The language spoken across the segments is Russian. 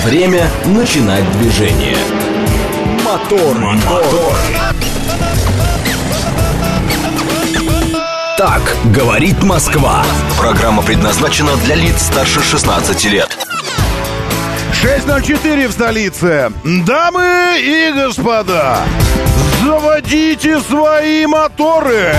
Время начинать движение. Мотор. Так говорит Москва. Программа предназначена для лиц старше 16 лет. 6:04 в столице. Дамы и господа, заводите свои моторы.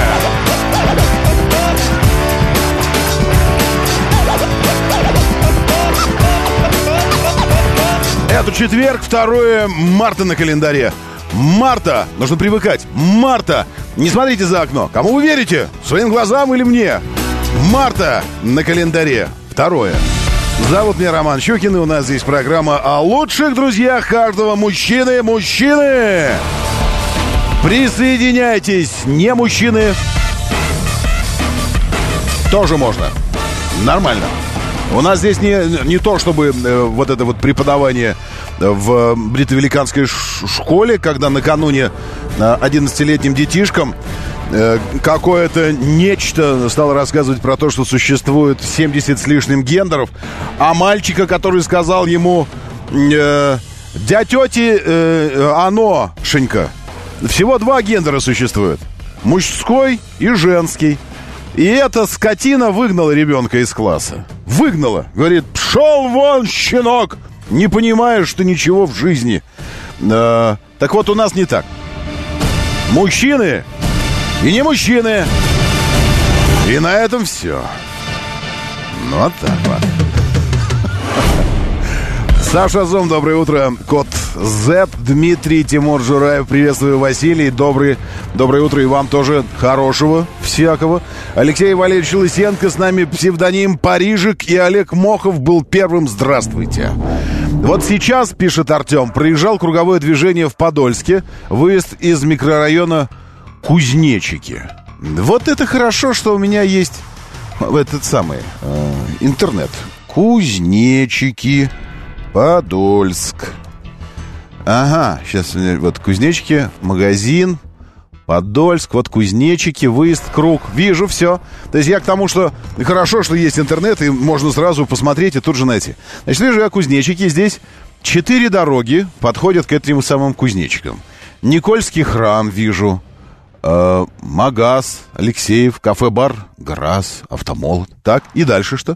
Это четверг, 2 марта на календаре. Марта, нужно привыкать. Марта, не смотрите за окно. Кому вы верите? Своим глазам или мне? Марта на календаре. 2. Зовут меня Роман Щукин, и у нас здесь программа о лучших друзьях каждого мужчины. Мужчины! Присоединяйтесь, не мужчины. Тоже можно. Нормально. У нас здесь не то, чтобы вот это вот преподавание в бритовеликанской школе, когда накануне 11-летним детишкам какое-то нечто стало рассказывать про то, что существует 70 с лишним гендеров, а мальчика, который сказал ему: «Дядя тети, Шенька, всего 2 гендера существует. Мужской и женский». И эта скотина выгнала ребенка из класса. Выгнала. Говорит: «Пшел вон, щенок! Не понимаешь, что ничего в жизни». Так вот, у нас не так. Мужчины и не мужчины. И на этом все. Ну, вот так вот. Саша Зом, доброе утро. Кот Z, Дмитрий, Тимур Жураев, приветствую, Василий. Доброе утро и вам тоже хорошего всякого. Алексей Валерьевич Лысенко с нами, псевдоним Парижик, и Олег Мохов был первым. Здравствуйте. Вот сейчас, пишет Артем, проезжал круговое движение в Подольске, выезд из микрорайона Кузнечики. Вот это хорошо, что у меня есть этот самый интернет. Кузнечики, Подольск. Ага, сейчас вот Кузнечики, магазин, Подольск, вот Кузнечики, выезд, круг. Вижу, все. То есть я к тому, что хорошо, что есть интернет, и можно сразу посмотреть и тут же найти. Значит, вижу я Кузнечики, здесь 4 дороги подходят к этим самым Кузнечикам. Никольский храм вижу, Магаз, Алексеев, кафе-бар, Грас, Автомолот. Так, и дальше что?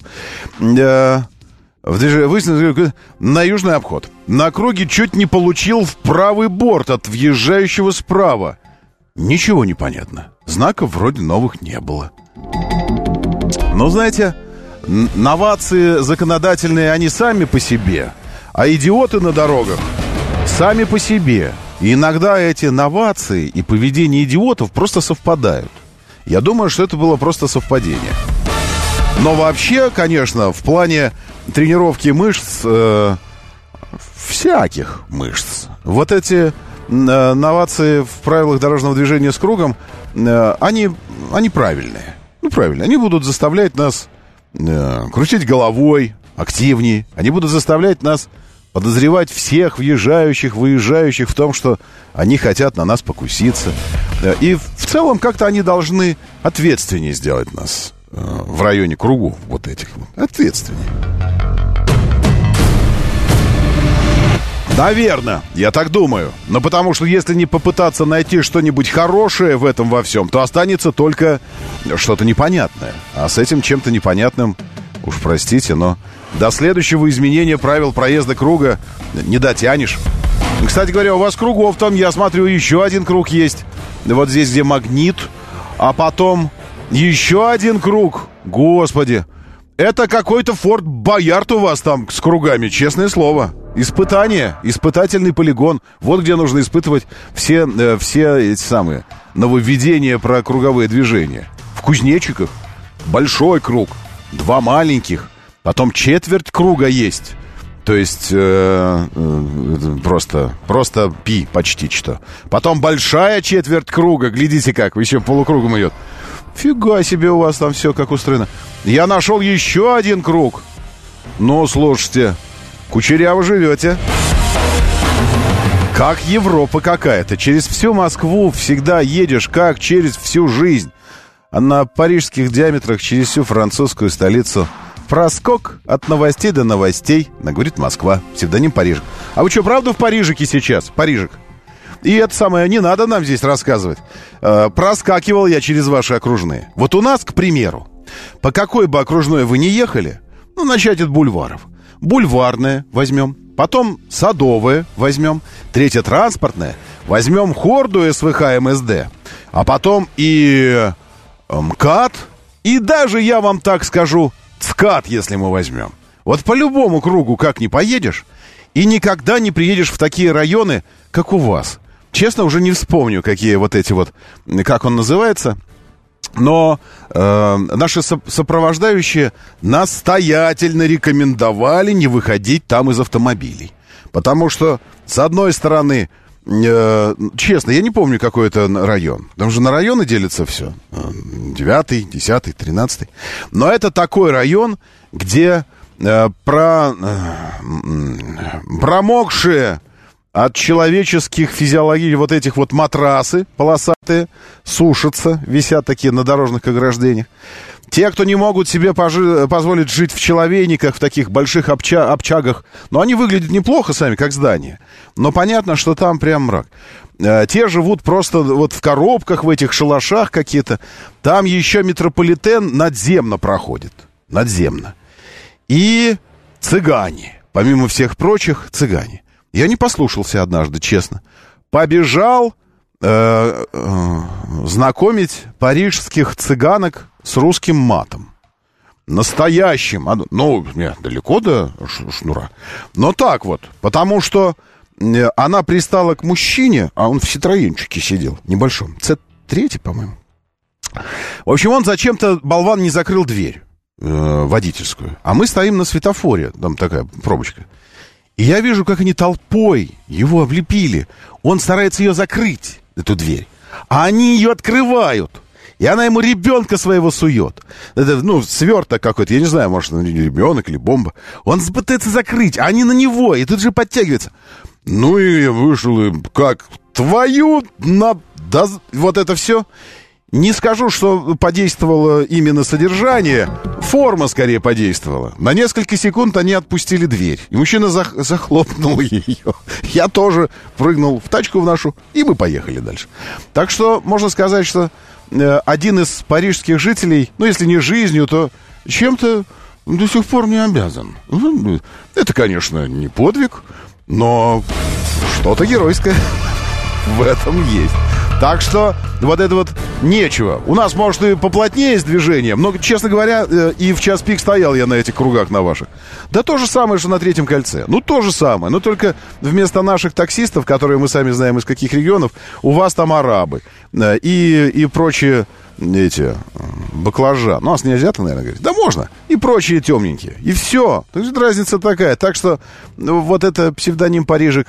На южный обход. На круге чуть не получил в правый борт от въезжающего справа. Ничего не понятно. Знаков вроде новых не было. Но, знаете, новации законодательные, они сами по себе. А идиоты на дорогах сами по себе. И иногда эти новации и поведение идиотов просто совпадают. Я думаю, что это было просто совпадение. Но вообще, конечно, в плане тренировки мышц, всяких мышц, вот эти новации в правилах дорожного движения с кругом, они правильные. Ну, правильно. Они будут заставлять нас крутить головой активнее. Они будут заставлять нас подозревать всех въезжающих, выезжающих в том, что они хотят на нас покуситься. И в целом как-то они должны ответственнее сделать нас в районе кругов вот этих. Ответственнее. Наверное, я так думаю. Но потому что если не попытаться найти что-нибудь хорошее в этом во всем, то останется только что-то непонятное. А с этим чем-то непонятным, уж простите, но до следующего изменения правил проезда круга не дотянешь. Кстати говоря, у вас кругов там, я смотрю, еще один круг есть. Вот здесь, где Магнит. А потом еще один круг. Господи. Это какой-то Форт Боярд у вас там с кругами, честное слово. Испытание, испытательный полигон. Вот где нужно испытывать все эти самые нововведения про круговые движения. В Кузнечиках большой круг, 2 маленьких, потом четверть круга есть. То есть просто пи почти что. Потом большая четверть круга, глядите как, еще полукругом идет. Фига себе у вас там все как устроено. Я нашел еще один круг. Ну, слушайте, кучеряво живете. Как Европа какая-то. Через всю Москву всегда едешь, как через всю жизнь. А на парижских диаметрах через всю французскую столицу Проскок от новостей до новостей, говорит Москва, псевдоним Парижик. А вы что, правда в Парижике сейчас? Парижик. И это самое, не надо нам здесь рассказывать. Проскакивал я через ваши окружные. Вот у нас, к примеру, по какой бы окружной вы ни ехали, начать от бульваров. Бульварное возьмем, потом Садовое возьмем, третье транспортное, возьмем Хорду СВХ МСД, а потом и МКАД, и даже, я вам так скажу, ЦКАД, если мы возьмем. Вот по любому кругу как ни поедешь, и никогда не приедешь в такие районы, как у вас. Честно, уже не вспомню, какие вот эти вот, как он называется. Но наши сопровождающие настоятельно рекомендовали не выходить там из автомобилей. Потому что, с одной стороны, честно, я не помню, какой это район. Там же на районы делится все. 9-й, 10-й, 13-й. Но это такой район, где промокшие от человеческих физиологий вот этих вот матрасы полосатые сушатся, висят такие на дорожных ограждениях. Те, кто не могут себе позволить жить в человейниках, в таких больших общагах, но они выглядят неплохо сами, как здания. Но понятно, что там прям мрак. Те живут просто вот в коробках, в этих шалашах какие-то. Там еще метрополитен надземно проходит. Надземно. И цыгане. Помимо всех прочих, цыгане. Я не послушался однажды, честно. Побежал знакомить парижских цыганок с русским матом. Настоящим. Нет, далеко до шнура. Но так вот. Потому что она пристала к мужчине, а он в Ситроенчике сидел, небольшом. С3, по-моему. В общем, он зачем-то, болван, не закрыл дверь водительскую. А мы стоим на светофоре. Там такая пробочка. И я вижу, как они толпой его облепили. Он старается ее закрыть, эту дверь. А они ее открывают. И она ему ребенка своего сует. Это, сверток какой-то, я не знаю, может, ребенок или бомба. Он пытается закрыть, а они на него. И тут же подтягивается. Ну и я вышел, и как твою... вот это все... Не скажу, что подействовало именно содержание. Форма скорее подействовала. На несколько секунд они отпустили дверь. И мужчина захлопнул ее. Я тоже прыгнул в тачку в нашу, и мы поехали дальше. Так что можно сказать, что один из парижских жителей, если не жизнью, то чем-то до сих пор не обязан. Это, конечно, не подвиг, но что-то геройское в этом есть. Так что вот это вот нечего. У нас, может, и поплотнее с движением, но, честно говоря, и в час пик стоял я на этих кругах на ваших. Да то же самое, что на Третьем кольце. То же самое. Но только вместо наших таксистов, которые мы сами знаем из каких регионов, у вас там арабы и прочие эти баклажан. У нас не азиаты, наверное, говорить. Да можно. И прочие темненькие. И все. То есть разница такая. Так что вот это псевдоним Парижик.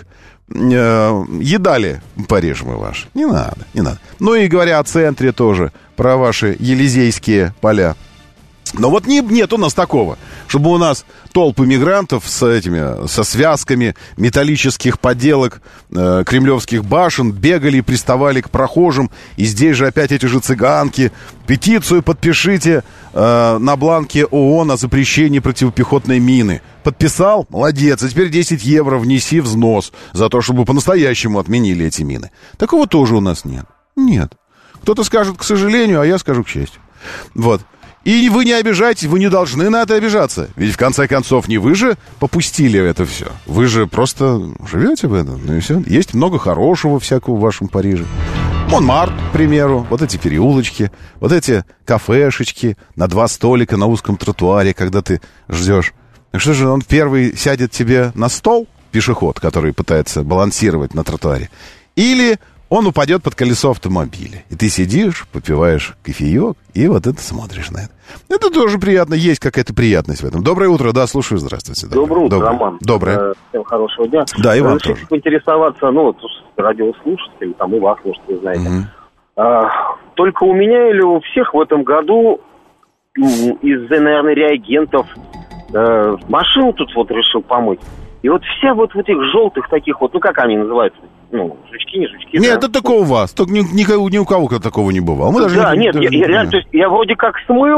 Едали Париж мы ваш. Не надо, не надо. Ну и говоря о центре тоже, про ваши Елисейские поля. Но вот нет у нас такого, чтобы у нас толпы мигрантов со связками металлических поделок кремлевских башен бегали и приставали к прохожим. И здесь же опять эти же цыганки. Петицию подпишите на бланке ООН о запрещении противопехотной мины. Подписал? Молодец. А теперь 10 евро внеси взнос за то, чтобы по-настоящему отменили эти мины. Такого тоже у нас нет. Нет. Кто-то скажет, к сожалению, а я скажу, к счастью. Вот. И вы не обижайтесь, вы не должны на это обижаться. Ведь, в конце концов, не вы же попустили это все. Вы же просто живете в этом. Ну и все. Есть много хорошего всякого в вашем Париже. Монмарт, к примеру. Вот эти переулочки. Вот эти кафешечки на 2 столика на узком тротуаре, когда ты ждешь. Так что же, он первый сядет тебе на стол, пешеход, который пытается балансировать на тротуаре, или он упадет под колесо автомобиля. И ты сидишь, попиваешь кофеек, и вот это смотришь на это. Это тоже приятно, есть какая-то приятность в этом. Доброе утро, да, слушаю, здравствуйте. Доброе утро, Роман. Доброе. Всем хорошего дня. Да, и вам тоже. Решите поинтересоваться, радиослушатели, там и вас, может, вы знаете. Только у меня или у всех в этом году из-за, наверное, реагентов машину тут вот решил помыть. И вот вся вот в этих желтых таких вот, как они называются? Жучки, не жучки. Нет, это только у вас. Только ни у кого такого не бывало. Мы я реально, то есть я вроде как смыл,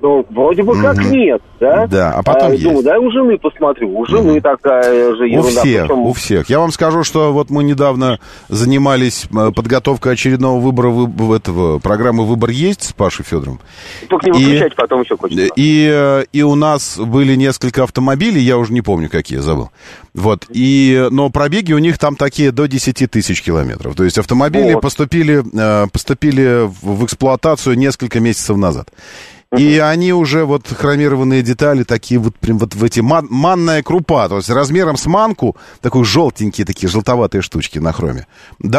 Ну, вроде бы как нет, да? Да, а потом есть. Думаю, дай у жены посмотрю. У жены такая же ерунда. У всех. Я вам скажу, что вот мы недавно занимались подготовкой очередного выбора этого программы «Выбор есть» с Пашей Федоровым. Только не выключайте, потом еще хочется. И у нас были несколько автомобилей, я уже не помню, какие, забыл. Вот. Но пробеги у них там такие до 10 тысяч километров. То есть автомобили поступили в эксплуатацию несколько месяцев назад. И они уже вот хромированные детали такие вот прям вот в эти манная крупа, то есть размером с манку, такой желтенькие такие, желтоватые штучки на хроме. Да.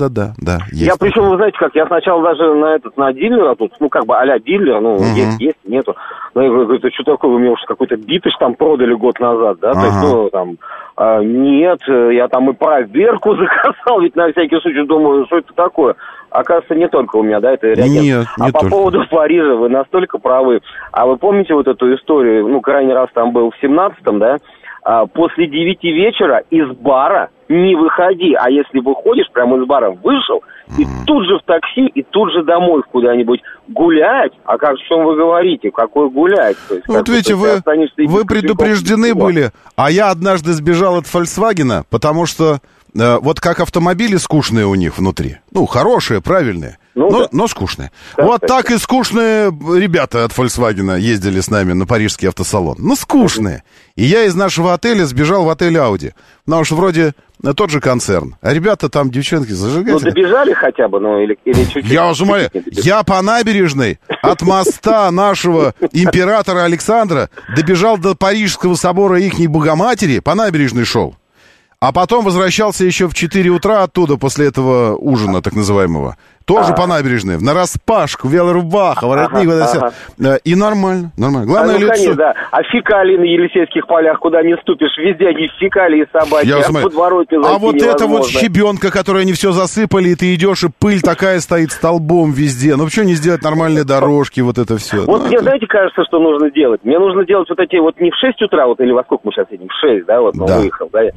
Я причем, вы знаете как, я сначала даже на дилера тут, ну как бы а-ля дилер, есть, нету. Ну я говорю, это что такое, вы мне уж какой-то битыш там продали год назад, да, то есть, там, нет, я там и проверку заказал, ведь на всякий случай думаю, что это такое. Оказывается, не только у меня, да, это реагент. Нет, по поводу Парижа вы настолько правы. А вы помните вот эту историю, крайний раз там был в 17-м, да? После 9 вечера из бара не выходи. А если выходишь, прямо из бара вышел, и тут же в такси, и тут же домой куда-нибудь гулять. А как, о чем вы говорите? Какой гулять? То есть, вот видите, вы предупреждены были. А я однажды сбежал от Volkswagen, потому что вот как автомобили скучные у них внутри. Хорошие, правильные, но скучные. Вот так и скучные ребята от Volkswagen ездили с нами на парижский автосалон. скучные. И я из нашего отеля сбежал в отель Audi. Потому что вроде тот же концерн. А ребята там, девчонки, зажигатели. Добежали хотя бы, или чуть-чуть. Я уже умоляю, я по набережной от моста нашего императора Александра добежал до Парижского собора ихней Богоматери, по набережной шел. А потом возвращался еще в 4 утра оттуда, после этого ужина, так называемого. Тоже по набережной, нараспашку, велорубаха, воротник. И нормально. Главное лицо. Конечно, да. А фекалии на Елисейских полях, куда не ступишь, везде они фекалии собаки, в подворотню зайти вот невозможно. это вот щебенка, которую они все засыпали, и ты идешь, и пыль такая стоит столбом везде. Почему не сделать нормальные дорожки, вот это все? Мне, знаете, кажется, что нужно делать? Мне нужно делать вот эти не в 6 утра, или во сколько мы сейчас едем, в 6, да, выехал, да,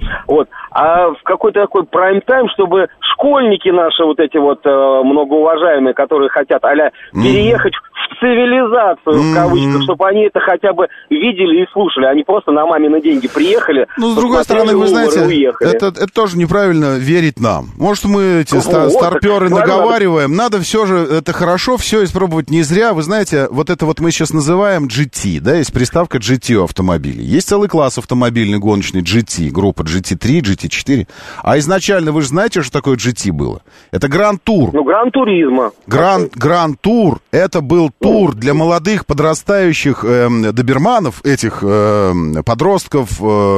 а в какой-то такой прайм-тайм, чтобы школьники наши многоуважаемые, которые хотят переехать в цивилизацию, в кавычках, чтобы они это хотя бы видели и слушали, а не просто на мамины деньги приехали. С другой стороны, вы знаете, это тоже неправильно верить нам. Может, мы эти старперы наговариваем. Надо все же, это хорошо, все испробовать не зря. Вы знаете, вот это мы сейчас называем GT, да, есть приставка GT у автомобилей. Есть целый класс автомобильный гоночный GT, группа GT3, GT4. А изначально, вы же знаете, что такое GT было? Это Гран-тур. Гран-туризма. Гран-тур, это был тур для молодых подрастающих доберманов, этих подростков,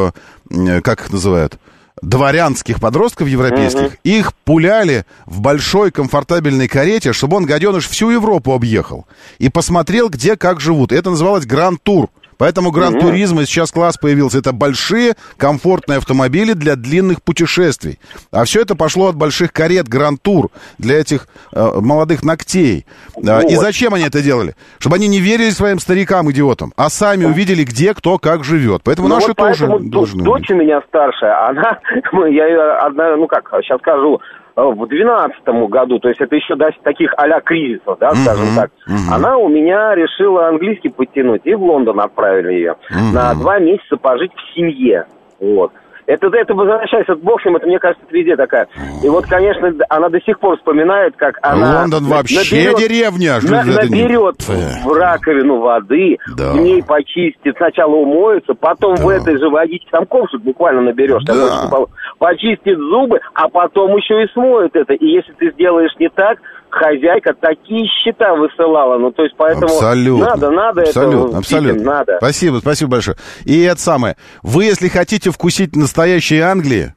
как их называют? Дворянских подростков европейских. Их пуляли в большой комфортабельной карете, чтобы гаденыш всю Европу объехал и посмотрел, где как живут. Это называлось Гран-тур. Поэтому Гран-туризма сейчас класс появился. Это большие комфортные автомобили для длинных путешествий. А все это пошло от больших карет Гран-тур для этих молодых ногтей. И зачем они это делали? Чтобы они не верили своим старикам-идиотам, а сами увидели, где кто как живет. Поэтому наши тоже должны. Дочь у меня старшая, она, я ее одна, сейчас скажу, в 2012 году, то есть это еще до таких а-ля кризисов, да, скажем так, она у меня решила английский подтянуть, и в Лондон отправили ее на 2 месяца пожить в семье, Это возвращаясь от бог с ним, это, мне кажется, это везде такая. И конечно, она до сих пор вспоминает, как она... Лондон вообще деревня. Наберет в раковину воды, в ней почистит, сначала умоется, потом в этой же водичке, там ковшик буквально наберешь, почистит зубы, а потом еще и смоет это. И если ты сделаешь не так, хозяйка такие счета высылала. То есть, поэтому надо абсолютно. Надо. Спасибо большое. И это самое. Вы, если хотите вкусить настоящей Англии,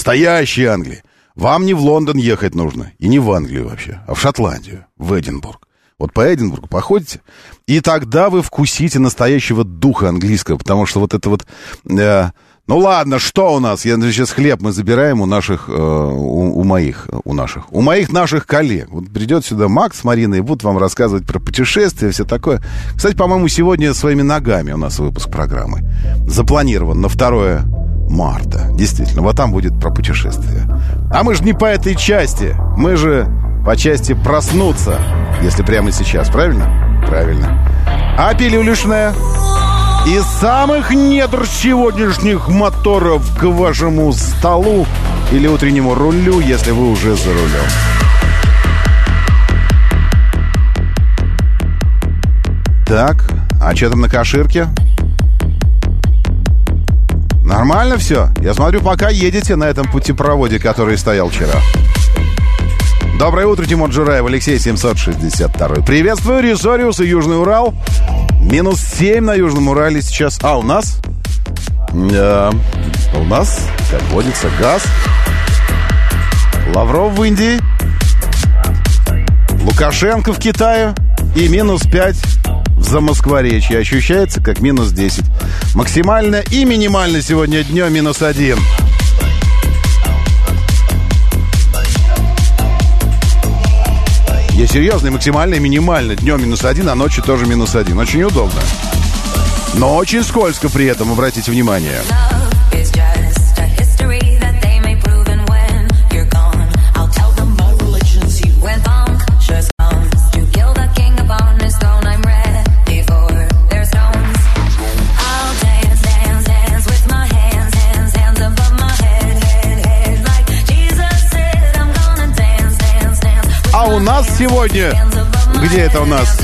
вам не в Лондон ехать нужно. И не в Англию вообще, а в Шотландию, в Эдинбург. Вот по Эдинбургу походите, и тогда вы вкусите настоящего духа английского, потому что вот это вот... ладно, что у нас? Сейчас хлеб мы забираем у наших коллег. Вот придет сюда Макс с Мариной и будут вам рассказывать про путешествия, все такое. Кстати, по-моему, сегодня своими ногами у нас выпуск программы запланирован на 2 марта. Действительно, вот там будет про путешествия. А мы же не по этой части. Мы же по части проснуться, если прямо сейчас, правильно? Правильно. А пилюлишная? Из самых недр сегодняшних моторов к вашему столу или утреннему рулю, если вы уже за рулем. Так, а что там на Каширке? Нормально все? Я смотрю, пока едете на этом путепроводе, который стоял вчера. Доброе утро, Тимур Джураев, Алексей 762. Приветствую, Ресориус и Южный Урал. Минус 7 на Южном Урале сейчас. А, у нас? Да, у нас, как водится, газ. Лавров в Индии. Лукашенко в Китае. И минус 5 в Замоскворечье. Ощущается как минус 10. Максимально и минимально сегодня днем минус 1. Я серьезно, максимально и минимально. Днем минус 1, а ночью тоже минус 1. Очень удобно. Но очень скользко при этом, обратите внимание. А у нас сегодня... Где это у нас?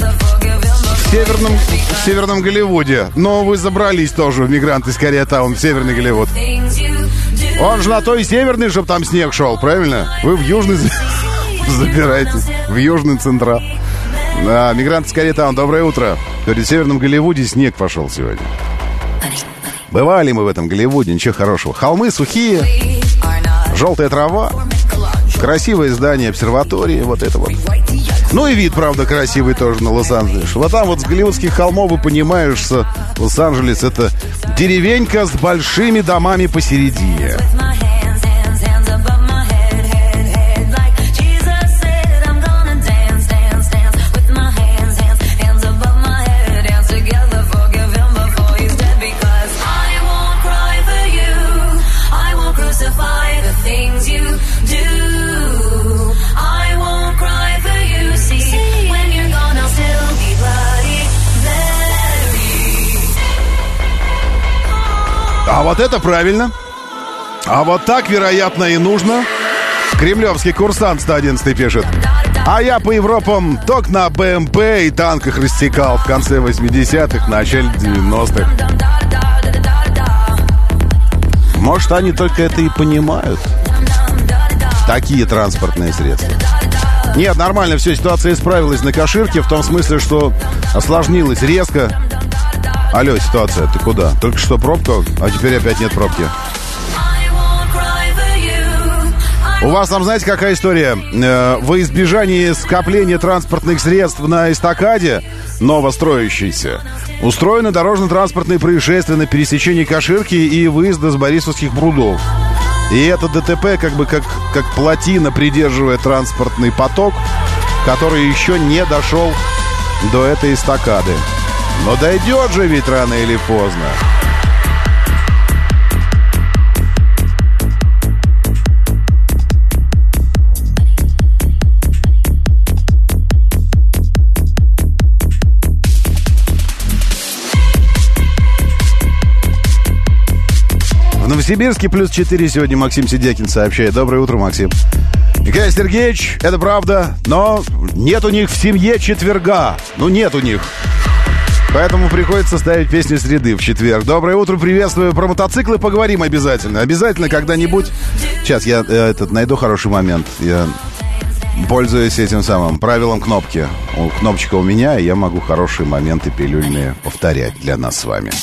В Северном Голливуде. Но вы забрались тоже в «Мигрант из Кореатаун», в Северный Голливуд. Он же на то и северный, чтобы там снег шел, правильно? Вы в Южный забираетесь. В Южный Централ. Да, «Мигрант из Кореатаун», доброе утро. Говорит, в Северном Голливуде снег пошел сегодня. Бывали мы в этом Голливуде, ничего хорошего. Холмы сухие, желтая трава, красивое здание обсерватории, вот это вот. Ну и вид, правда, красивый тоже на Лос-Анджелес. Вот там вот с голливудских холмов вы понимаешь, что Лос-Анджелес — это деревенька с большими домами посередине. А вот это правильно. А вот так, вероятно, и нужно. Кремлевский курсант 111 пишет. А я по Европам только на БМП и танках растекал в конце 80-х, начале 90-х. Может, они только это и понимают. Такие транспортные средства. Нет, нормально, все, ситуация исправилась на Каширке. В том смысле, что осложнилась резко. Алло, ситуация, ты куда? Только что пробка, а теперь опять нет пробки. У вас там, знаете, какая история? Во избежание скопления транспортных средств на эстакаде, новостроящейся, устроены дорожно-транспортные происшествия на пересечении Каширки и выезда с Борисовских прудов. И это ДТП как бы как плотина придерживает транспортный поток, который еще не дошел до этой эстакады. Но дойдет же ведь рано или поздно. В Новосибирске плюс 4 сегодня Максим Сидякин сообщает. Доброе утро, Максим. Николай Сергеевич, это правда, но нет у них в семье четверга. Ну, нет у них. Поэтому приходится ставить песню среды в четверг. Доброе утро, приветствую. Про мотоциклы поговорим обязательно. Обязательно когда-нибудь. Сейчас я найду хороший момент. Я пользуюсь этим самым правилом кнопки. Кнопочка у меня, и я могу хорошие моменты пилюльные повторять для нас с вами.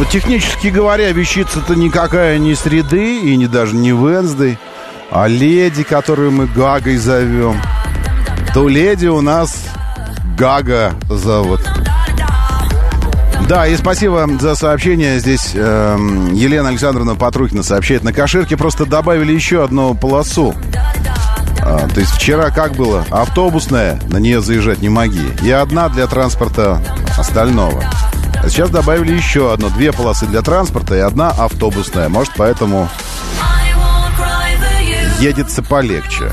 технически говоря, вещица-то никакая не среды и даже не Wednesday, а леди, которую мы Гагой зовем. То леди у нас Гага зовут. Да, и спасибо за сообщение. Здесь Елена Александровна Патрухина сообщает. На Каширке просто добавили еще одну полосу. То есть вчера как было? Автобусная, на нее заезжать не моги. И одна для транспорта остального. А сейчас добавили еще одну. 2 полосы для транспорта и 1 автобусная. Может, поэтому едется полегче.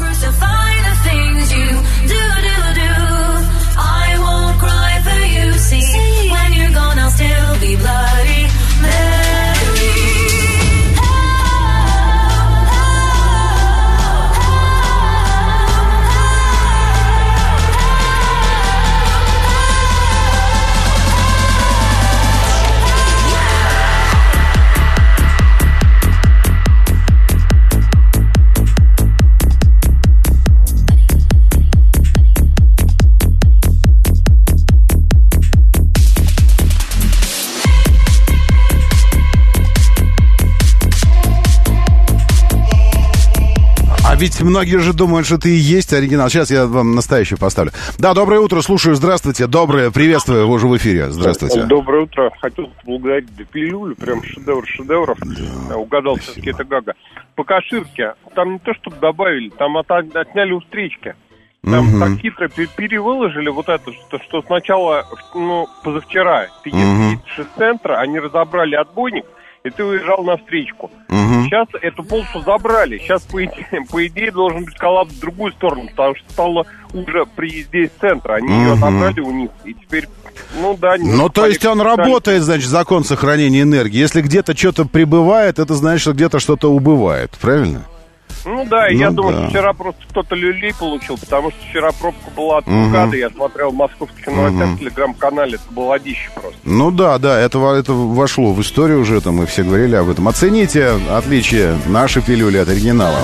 А ведь многие же думают, что ты и есть оригинал. Сейчас я вам настоящую поставлю. Да, доброе утро, слушаю, здравствуйте. Доброе, приветствую, вы уже в эфире. Здравствуйте. Доброе утро. Хотел поблагодарить за пилюлю, прям шедевр шедевров. Да. Угадал все-таки это Гага. По Каширке, там не то, чтобы добавили, там отняли у встречки. Там так хитро перевыложили вот это, что сначала, позавчера, ты едешь из центра, они разобрали отбойник, и ты уезжал на встречку. Сейчас эту полосу забрали. Сейчас, по идее, должен быть коллапс в другую сторону, потому что стало уже при езде из центра. Они ее отобрали у них, и теперь, то есть он работает, значит, закон сохранения энергии. Если где-то что-то прибывает, это значит, что где-то что-то убывает, правильно? Я думаю, что вчера просто кто-то люлей получил, потому что вчера пробка была от МКАДа, я смотрел в московских новостях в телеграм-канале, это было одище просто. Это вошло в историю уже, там мы все говорили об этом. Оцените отличие нашей пилюли от оригинала.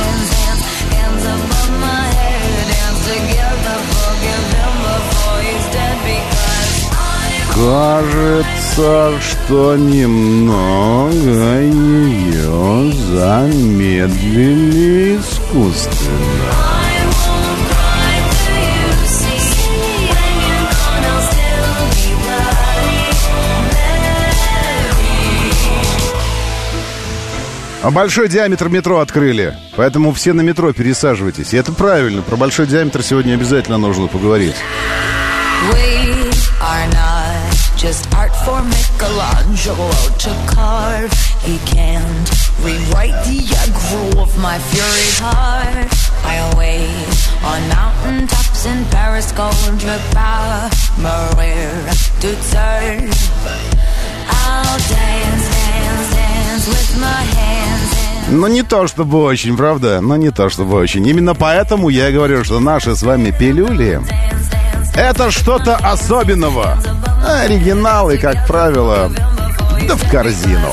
Кажется, что немного ее замедлили искусственно. А большой диаметр метро открыли, поэтому все на метро пересаживайтесь. И это правильно, про большой диаметр сегодня обязательно нужно поговорить. Just art for Michelangelo to carve. He can't rewrite the aggro of my fury heart. I wait on mountaintops in Paris, contre pas mourir to turn. I'll dance, dance, dance with my hands. Не то чтобы очень, правда? Не то чтобы очень. Именно поэтому я говорю, что наши с вами пилюли — это что-то особенного. Оригиналы, как правило, да в корзину.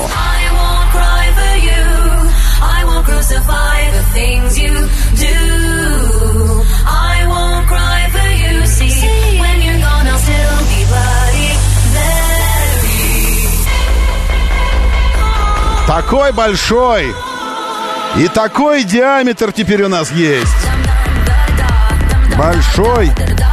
Такой большой и такой диаметр теперь у нас есть. Большой.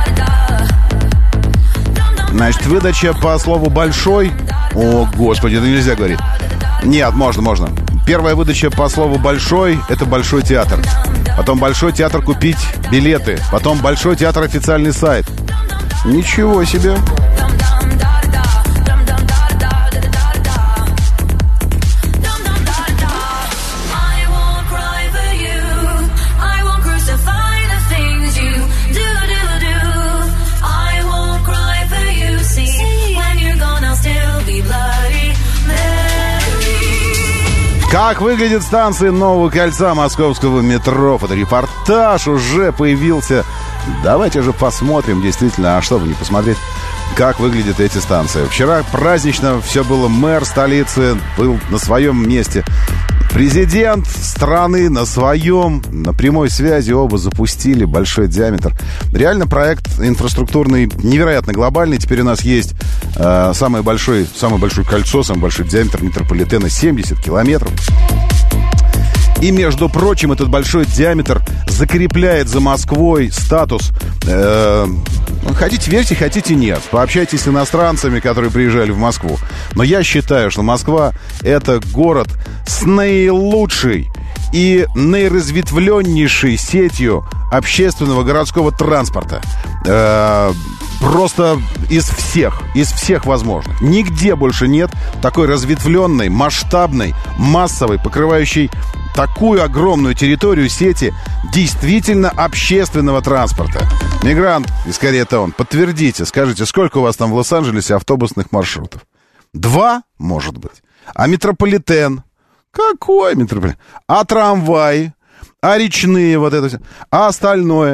Значит, выдача по слову «большой». О, господи, это нельзя говорить. Нет, можно. Первая выдача по слову «большой» — это Большой театр. Потом Большой театр купить билеты. Потом Большой театр официальный сайт. Ничего себе. Как выглядит станция Нового кольца московского метро? Фоторепортаж уже появился. Давайте же посмотрим, действительно, а что бы не посмотреть, как выглядят эти станции. Вчера празднично все было, мэр столицы был на своем месте. Президент страны на прямой связи оба запустили большой диаметр. Реально проект инфраструктурный невероятно глобальный. Теперь у нас есть самое большое кольцо, самый большой диаметр метрополитена 70 километров. И, между прочим, этот большой диаметр закрепляет за Москвой статус. Хотите верьте, хотите нет. Пообщайтесь с иностранцами, которые приезжали в Москву. Но я считаю, что Москва — это город с наилучшей и наиразветвленнейшей сетью общественного городского транспорта. Просто из всех возможных. Нигде больше нет такой разветвленной, масштабной, массовой, покрывающей такую огромную территорию сети действительно общественного транспорта. Мигрант из Кореятаун, подтвердите, скажите, сколько у вас там в Лос-Анджелесе автобусных маршрутов? 2, может быть. А метрополитен? Какой метрополитен? А трамваи? А речные вот это все? А остальное?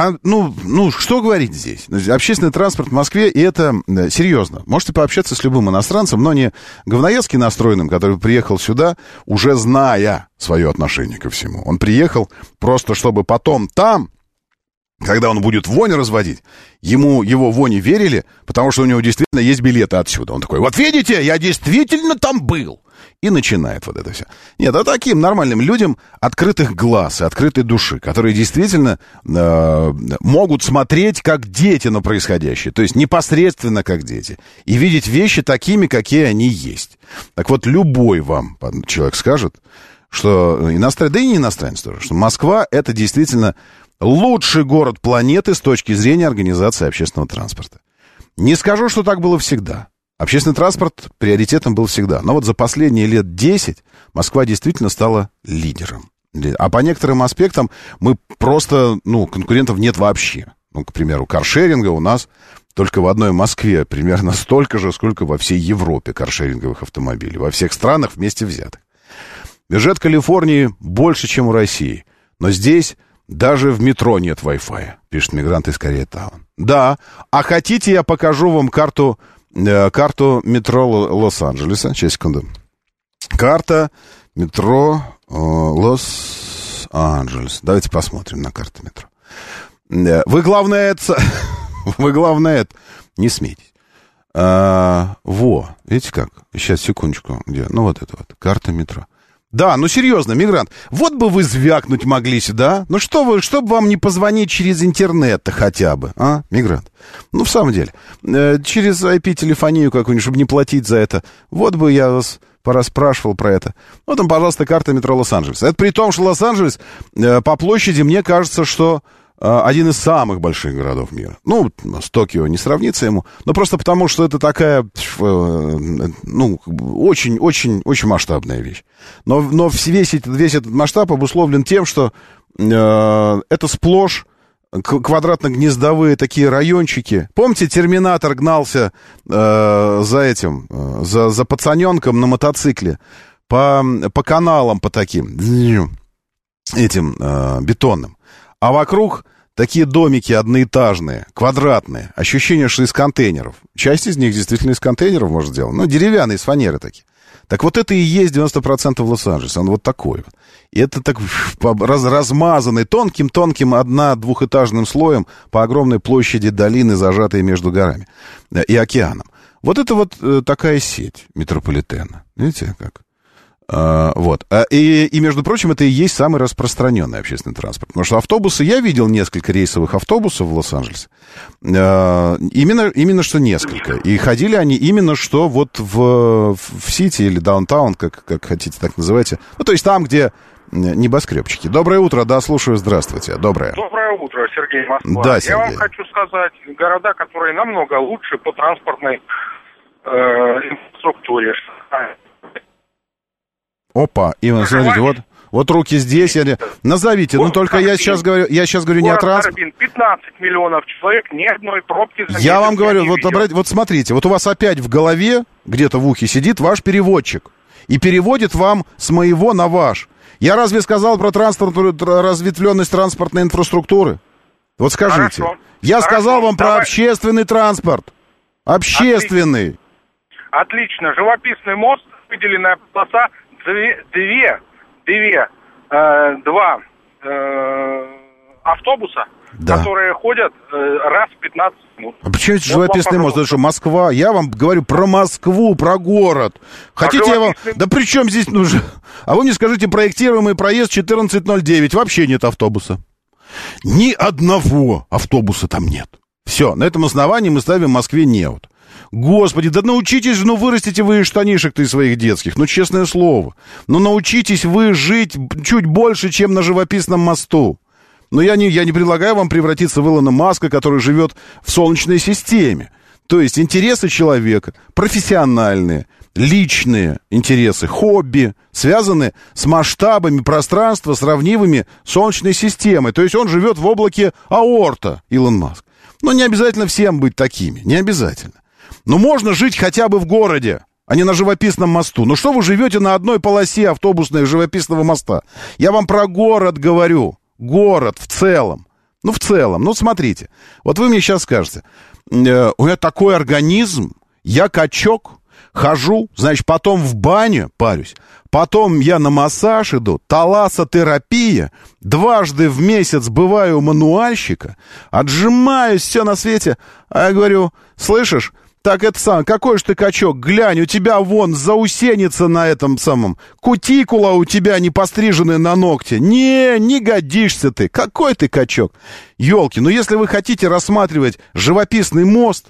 Что говорить здесь? Общественный транспорт в Москве, и это серьезно. Можете пообщаться с любым иностранцем, но не говноедски настроенным, который приехал сюда, уже зная свое отношение ко всему. Он приехал просто, чтобы потом там, когда он будет вонь разводить, его вони верили, потому что у него действительно есть билеты отсюда. Он такой: вот видите, я действительно там был. И начинает вот это все. Нет, а таким нормальным людям открытых глаз и открытой души, которые действительно могут смотреть как дети на происходящее, то есть непосредственно как дети, и видеть вещи такими, какие они есть. Так вот, любой вам человек скажет, что иностранец, да и не иностранец тоже, что Москва — это действительно лучший город планеты с точки зрения организации общественного транспорта. Не скажу, что так было всегда. Общественный транспорт приоритетом был всегда. Но вот за последние лет 10 Москва действительно стала лидером. А по некоторым аспектам мы просто, конкурентов нет вообще. К примеру, каршеринга у нас только в одной Москве примерно столько же, сколько во всей Европе каршеринговых автомобилей. Во всех странах вместе взятых. Бюджет Калифорнии больше, чем у России. Но здесь даже в метро нет Wi-Fi, пишет мигрант из Кореятаун. Да, а хотите, я покажу вам карту метро Лос-Анджелеса. Сейчас, секунду. Карта метро Лос-Анджелес. Давайте посмотрим на карту метро. Вы, главное, не смейтесь. Видите как? Сейчас, секундочку. Где? Вот это вот. Карта метро. Да, серьезно, мигрант. Вот бы вы звякнуть могли сюда. Чтобы вам не позвонить через интернет-то хотя бы, а, мигрант? В самом деле. Через IP-телефонию какую-нибудь, чтобы не платить за это. Вот бы я вас пораспрашивал про это. Вот там, пожалуйста, карта метро Лос-Анджелес. Это при том, что Лос-Анджелес по площади, мне кажется, что один из самых больших городов мира. С Токио не сравнится ему, но просто потому, что это такая, очень масштабная вещь. Но весь этот масштаб обусловлен тем, что это сплошь квадратно-гнездовые такие райончики. Помните, Терминатор гнался за пацаненком на мотоцикле по каналам, по таким бетонным. А вокруг такие домики одноэтажные, квадратные. Ощущение, что из контейнеров. Часть из них действительно из контейнеров, может, сделана. Деревянные, из фанеры такие. Так вот это и есть 90% Лос-Анджелеса. Он вот такой вот. И это так размазанный тонким-тонким 1-2-этажным слоем по огромной площади долины, зажатой между горами и океаном. Вот это вот такая сеть метрополитена. Видите, как? И, между прочим, это и есть самый распространенный общественный транспорт. Потому что автобусы, я видел несколько рейсовых автобусов в Лос-Анджелесе. Именно что несколько. И ходили они именно что вот в Сити или Даунтаун, как хотите так называйте. То есть там, где небоскребчики. Доброе утро, да, слушаю, здравствуйте. Доброе утро, Сергей, Москва. Да, Сергей. Я вам хочу сказать, города, которые намного лучше по транспортной инфраструктуре. Опа, Иван, смотрите, вот руки здесь. Назовите, только я сейчас говорю не о транспорте. 15 миллионов человек, ни одной пробки. Я вам говорю, вот смотрите, вот у вас опять в голове, где-то в ухе сидит ваш переводчик. И переводит вам с моего на ваш. Я разве сказал про разветвленность транспортной инфраструктуры? Вот скажите. Хорошо. Я сказал вам про общественный транспорт. Общественный. Отлично. Живописный мост, выделенная полоса, две два автобуса, Да. которые ходят раз в 15 минут. А почему это Вот вам, живописный мост? Это пожалуйста. что, Москва? Я вам говорю про Москву, про город. Хотите, я вам... живописный- Да при чем здесь нужно? А вы мне скажите, проектируемый проезд 1409. Вообще нет автобуса. Ни одного автобуса там нет. Все, на этом основании мы ставим в Москве неуд. Господи, да научитесь же, вырастите вы из штанишек-то из своих детских, честное слово. Научитесь вы жить чуть больше, чем на живописном мосту. Но я не предлагаю вам превратиться в Илона Маска, который живет в Солнечной системе. То есть интересы человека, профессиональные, личные интересы, хобби, связаны с масштабами пространства, сравнимыми с Солнечной системой. То есть он живет в облаке Аорта, Илон Маск. Но не обязательно всем быть такими, не обязательно. Но можно жить хотя бы в городе, а не на живописном мосту. Ну что вы живете на одной полосе автобусной живописного моста? Я вам про город говорю. Город в целом. В целом. Смотрите. Вот вы мне сейчас скажете, у меня такой организм, я качок, хожу, значит, потом в баню парюсь, потом я на массаж иду, талассотерапия, дважды в месяц бываю у мануальщика, отжимаюсь, все на свете. А я говорю, слышишь, так это сам, какой же ты качок, глянь, у тебя вон заусеница на этом самом, кутикула у тебя не постриженная на ногте. Не годишься ты, какой ты качок. Ёлки, если вы хотите рассматривать живописный мост,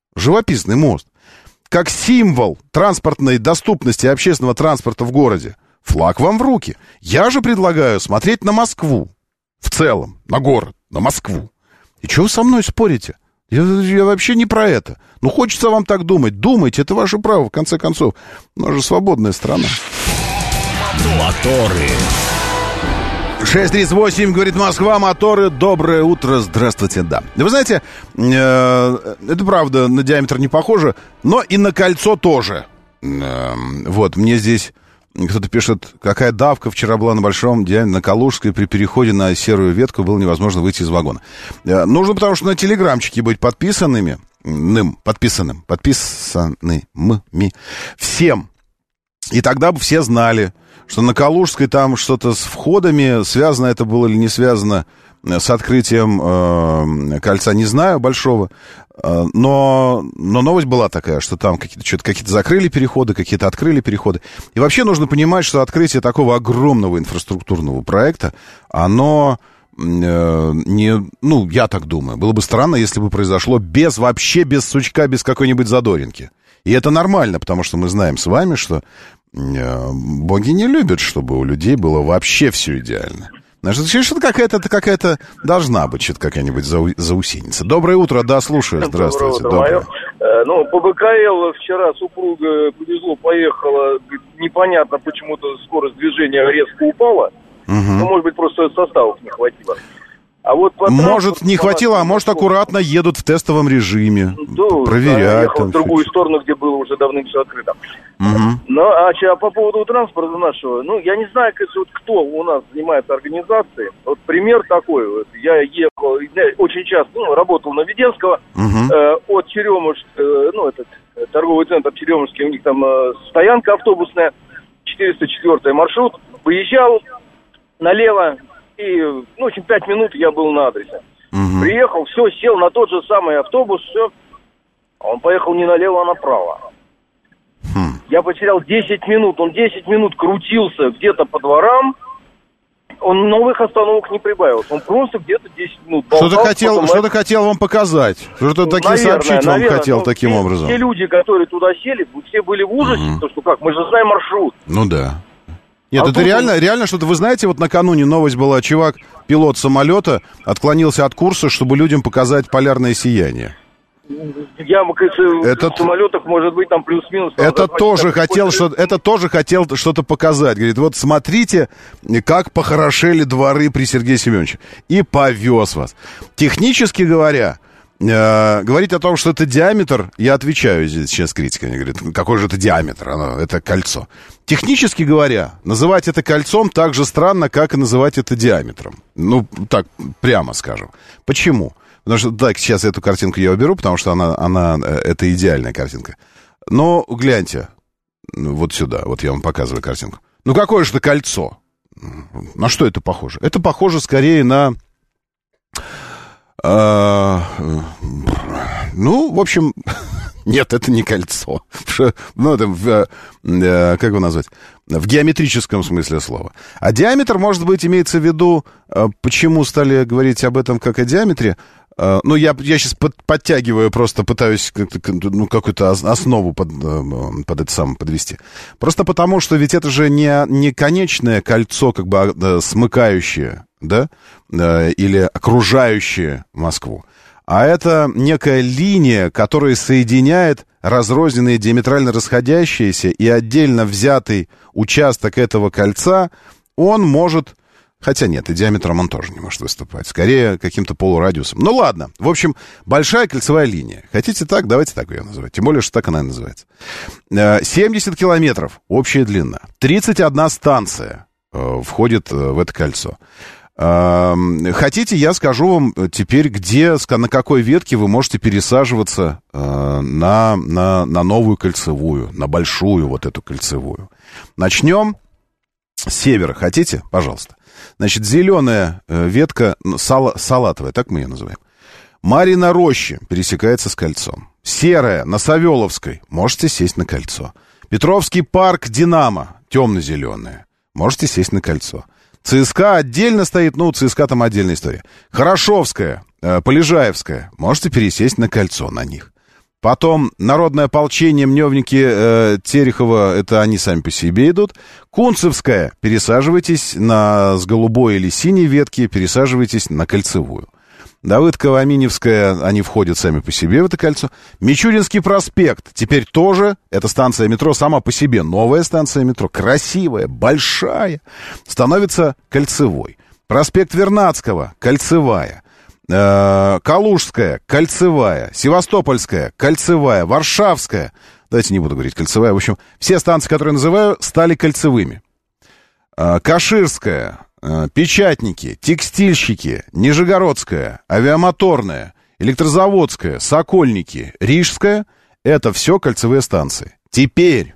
как символ транспортной доступности общественного транспорта в городе, флаг вам в руки. Я же предлагаю смотреть на Москву, в целом, на город, на Москву. И чего вы со мной спорите? Я вообще не про это. Хочется вам так думать. Думайте, это ваше право, в конце концов. У нас же свободная страна. Моторы. 6:38, говорит Москва, моторы. Доброе утро, здравствуйте, да. Вы знаете, это правда, на диаметр не похоже, но и на кольцо тоже. Вот, мне здесь кто-то пишет, какая давка вчера была на большом диаметре, на Калужской, при переходе на серую ветку было невозможно выйти из вагона. Нужно, потому что на телеграмчике быть подписанными всем. И тогда бы все знали, что на Калужской там что-то с входами, связано это было или не связано с открытием кольца, не знаю, большого. Но новость была такая, что там какие-то закрыли переходы, какие-то открыли переходы. И вообще нужно понимать, что открытие такого огромного инфраструктурного проекта, оно я так думаю, было бы странно, если бы произошло без сучка, без какой-нибудь задоринки. И это нормально, потому что мы знаем с вами, что боги не любят, чтобы у людей было вообще все идеально. Значит, что-то какая-то должна быть, что-то какая-нибудь заусеница. Доброе утро, да, слушаю, здравствуйте. Доброе утро. По БКЛ вчера супруга повезло, поехала, непонятно, почему-то скорость движения резко упала. Может быть, просто составов не хватило. А вот может, не хватило, а может, аккуратно едут в тестовом режиме. Проверяют. Ехал в другую сторону, где было уже давным все открыто. А по поводу транспорта нашего, я не знаю, кто у нас занимается организацией. Вот пример такой. Вот, я ехал, очень часто, работал на Веденского, от Черемушки, этот торговый центр Черемушки, у них там стоянка автобусная, 404 маршрут, выезжал налево, и, 5 минут я был на адресе. Приехал, все, сел на тот же самый автобус, все. А он поехал не налево, а направо. Я потерял 10 минут. Он 10 минут крутился где-то по дворам. Он новых остановок не прибавил. Он просто где-то 10 минут болтал. Что-то хотел вам показать. Что-то такие сообщить вам хотел таким образом. Те люди, которые туда сели, все были в ужасе, потому что мы же знаем маршрут. Да. Нет, это реально что-то, вы знаете, вот накануне новость была, чувак, пилот самолета, отклонился от курса, чтобы людям показать полярное сияние. В самолетах, может быть, там плюс-минус. Это тоже хотел что-то показать. Говорит, вот смотрите, как похорошели дворы при Сергее Семеновиче. И повез вас. Технически говоря, говорить о том, что это диаметр, я отвечаю здесь сейчас критика. Они говорят, какой же это диаметр? Это кольцо. Технически говоря, называть это кольцом так же странно, как и называть это диаметром. Так, прямо скажем. Почему? Потому что, так, сейчас эту картинку я уберу, потому что она это идеальная картинка. Но гляньте, вот сюда, вот я вам показываю картинку. Какое же это кольцо? На что это похоже? Это похоже скорее на... ну, в общем... Нет, это не кольцо. Ну, это, как его назвать? В геометрическом смысле слова. А диаметр, может быть, имеется в виду... Почему стали говорить об этом как о диаметре? Ну, я сейчас подтягиваю, просто пытаюсь какую-то основу под это самое подвести. Просто потому, что ведь это же не конечное кольцо, как бы смыкающее, да, или окружающее Москву. А это некая линия, которая соединяет разрозненные, диаметрально расходящиеся, и отдельно взятый участок этого кольца, он может... Хотя нет, и диаметром он тоже не может выступать. Скорее, каким-то полурадиусом. Ну, ладно. В общем, большая кольцевая линия. Хотите так? Давайте так ее называть. Тем более, что так она и называется. 70 километров общая длина. 31 станция входит в это кольцо. Хотите, я скажу вам теперь, на какой ветке вы можете пересаживаться на новую кольцевую, на большую вот эту кольцевую. Начнем с севера. Хотите? Пожалуйста. Значит, зеленая ветка, салатовая, так мы ее называем. Марьина роща пересекается с кольцом. Серая на Савеловской, можете сесть на кольцо. Петровский парк «Динамо», темно-зеленая, можете сесть на кольцо. ЦСКА отдельно стоит, ну, ЦСКА там отдельная история. Хорошовская, Полежаевская, можете пересесть на кольцо на них. Потом народное ополчение, Мневники, Терехова, это они сами по себе идут. Кунцевская, пересаживайтесь с голубой или синей ветки, пересаживайтесь на кольцевую. Давыдкова, Аминевская, они входят сами по себе в это кольцо. Мичуринский проспект, теперь тоже, эта станция метро сама по себе, новая станция метро, красивая, большая, становится кольцевой. Проспект Вернадского, кольцевая. Калужская, кольцевая. Севастопольская, кольцевая. Варшавская, давайте не буду говорить кольцевая, в общем, все станции, которые я называю, стали кольцевыми. Каширская, Печатники, Текстильщики, Нижегородская, Авиамоторная, Электрозаводская, Сокольники, Рижская — это все кольцевые станции. Теперь,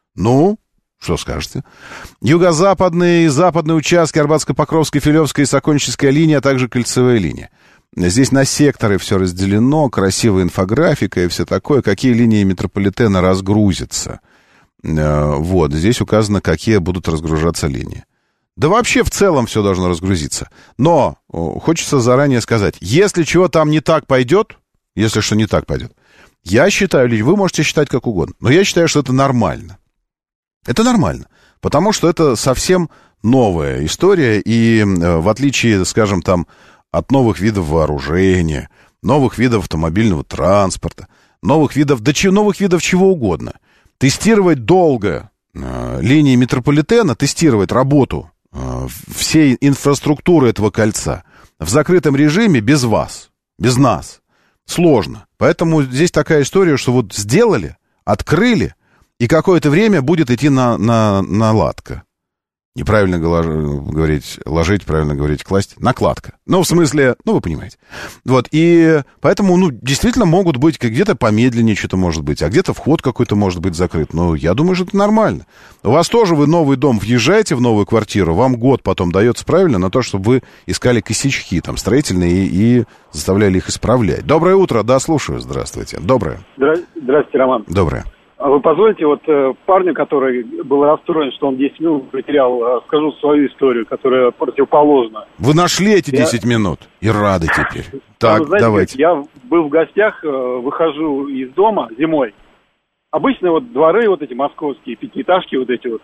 что скажете? Юго-западные и западные участки, Арбатско-Покровская, Филевская и Сокольническая линия, а также кольцевая линия. Здесь на секторы все разделено, красивая инфографика и все такое, какие линии метрополитена разгрузятся. Вот, здесь указано, какие будут разгружаться линии. Да вообще в целом все должно разгрузиться. Но хочется заранее сказать, если чего там не так пойдет, если что не так пойдет, я считаю, вы можете считать как угодно, но я считаю, что это нормально. Это нормально, потому что это совсем новая история, и в отличие, скажем, там, от новых видов вооружения, новых видов автомобильного транспорта, новых видов чего угодно, тестировать долго линии метрополитена, тестировать работу всей инфраструктуры этого кольца в закрытом режиме без вас, без нас, сложно. Поэтому здесь такая история, что вот сделали, открыли, и какое-то время будет идти наладка. Неправильно говорить ложить, правильно говорить класть. Накладка. Ну, в смысле, вы понимаете. Вот, и поэтому, действительно могут быть, где-то помедленнее что-то может быть, а где-то вход какой-то может быть закрыт. Но я думаю, что это нормально. У вас тоже, вы новый дом въезжаете в новую квартиру, вам год потом дается, правильно, на то, чтобы вы искали косячки там строительные и заставляли их исправлять. Доброе утро, да, слушаю, здравствуйте. Доброе. Здравствуйте, Роман. Доброе. А вы позволите, парню, который был расстроен, что он 10 минут потерял, скажу свою историю, которая противоположна. Вы нашли эти 10 минут и рады теперь. Так, вы знаете, давайте. Я был в гостях, выхожу из дома зимой. Обычно дворы эти московские, пятиэтажки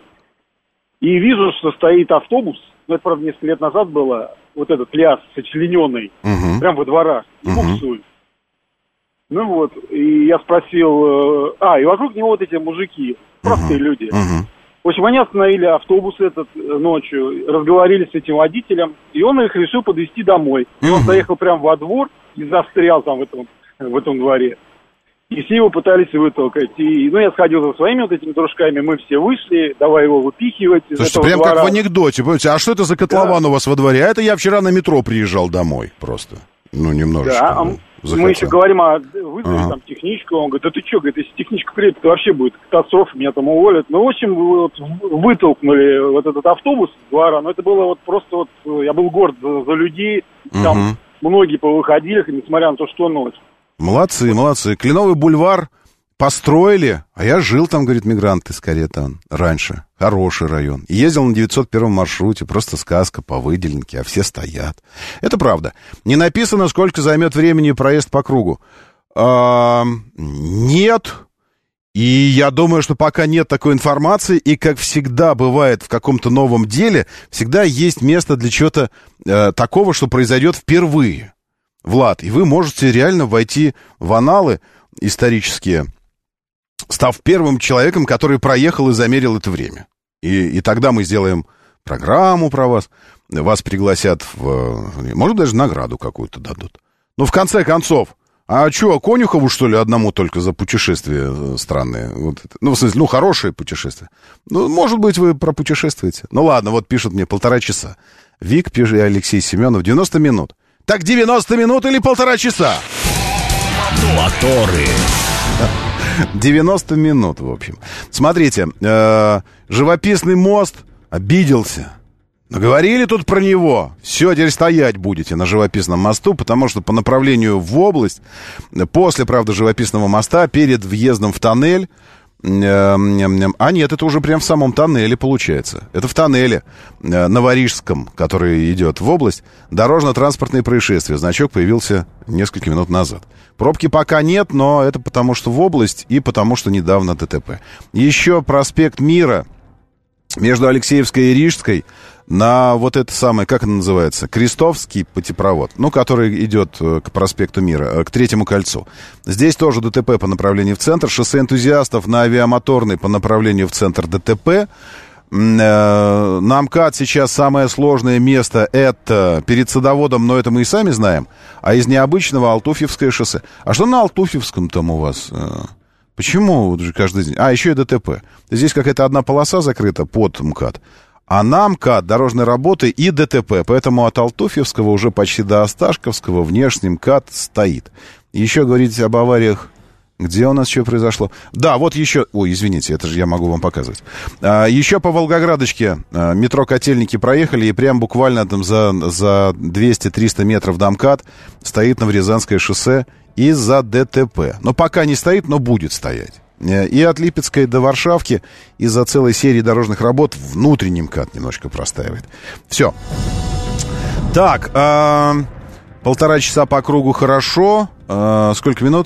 и вижу, что стоит автобус, это, правда, несколько лет назад было, этот пляж сочлененный, прямо во дворах, и буксует. И я спросил, и вокруг него эти мужики, простые люди. В общем, они остановили автобус ночью, разговорились с этим водителем, и он их решил подвезти домой. И он заехал прямо во двор и застрял там в этом дворе. И все его пытались вытолкать. И, я сходил за своими этими дружками, мы все вышли, давай его выпихивать из этого прям двора. Как в анекдоте, понимаете, а что это за котлован у вас во дворе? А это я вчера на метро приезжал домой просто. Немножечко. Да, захотел. Мы еще говорим, вызови там техничку. Он говорит, да ты что, говорит, если техничка приедет, то вообще будет катастрофа, меня там уволят. Ну, в общем, вот, вытолкнули вот этот автобус с двора. Но это было вот просто вот, я был горд за людей. Там многие повыходили, несмотря на то, что ночь. Молодцы, молодцы. Кленовый бульвар построили, а я жил там, говорит, мигрант из Каретан раньше. Хороший район. Ездил на 901 маршруте, просто сказка по выделенке, а все стоят. Это правда. Не написано, сколько займет времени проезд по кругу. Нет. И я думаю, что пока нет такой информации, и как всегда бывает в каком-то новом деле, всегда есть место для чего-то такого, что произойдет впервые. Влад, и вы можете реально войти в аналы исторические, став первым человеком, который проехал и замерил это время. И тогда мы сделаем программу про вас, вас пригласят может, даже награду какую-то дадут. Ну, в конце концов, а что, Конюхову, что ли, одному только за путешествие странное? Вот это, ну, в смысле, хорошее путешествие. Ну, может быть, вы пропутешествуете. Ну, ладно, вот пишут мне 1,5 часа. Вик, пишет Алексей Семенов, 90 минут. Так 90 минут или 1,5 часа? Моторы. 90 минут, в общем. Смотрите, живописный мост обиделся. Говорили тут про него. Все, теперь стоять будете на живописном мосту, потому что по направлению в область, после, правда, живописного моста, перед въездом в тоннель, нет, это уже прям в самом тоннеле получается. Это в тоннеле Новорижском, который идет в область, дорожно-транспортные происшествия. Значок появился несколько минут назад. Пробки пока нет, но это потому что в область и потому что недавно ДТП. Еще проспект Мира между Алексеевской и Рижской на вот это самое, как это называется, Крестовский путепровод, ну, который идет к проспекту Мира, к Третьему кольцу. Здесь тоже ДТП по направлению в центр. Шоссе энтузиастов на Авиамоторной по направлению в центр ДТП. На МКАД сейчас самое сложное место это перед Садоводом, но это мы и сами знаем. А из необычного Алтуфьевское шоссе. А что на Алтуфьевском там у вас? Почему каждый день? Еще и ДТП. Здесь какая-то одна полоса закрыта под МКАД. А на МКАД дорожные работы и ДТП. Поэтому от Алтуфьевского уже почти до Осташковского внешний МКАД стоит. Еще говорите об авариях. Где у нас что произошло? Да, вот еще... Ой, извините, это же я могу вам показывать. Еще по Волгоградочке метро Котельники проехали, и прям буквально там за 200-300 метров до МКАД стоит Новорязанское шоссе из-за ДТП. Но пока не стоит, но будет стоять. И от Липецкой до Варшавки из-за целой серии дорожных работ внутренний МКАД немножко простаивает. Все. Так, 1,5 часа по кругу хорошо. Сколько минут?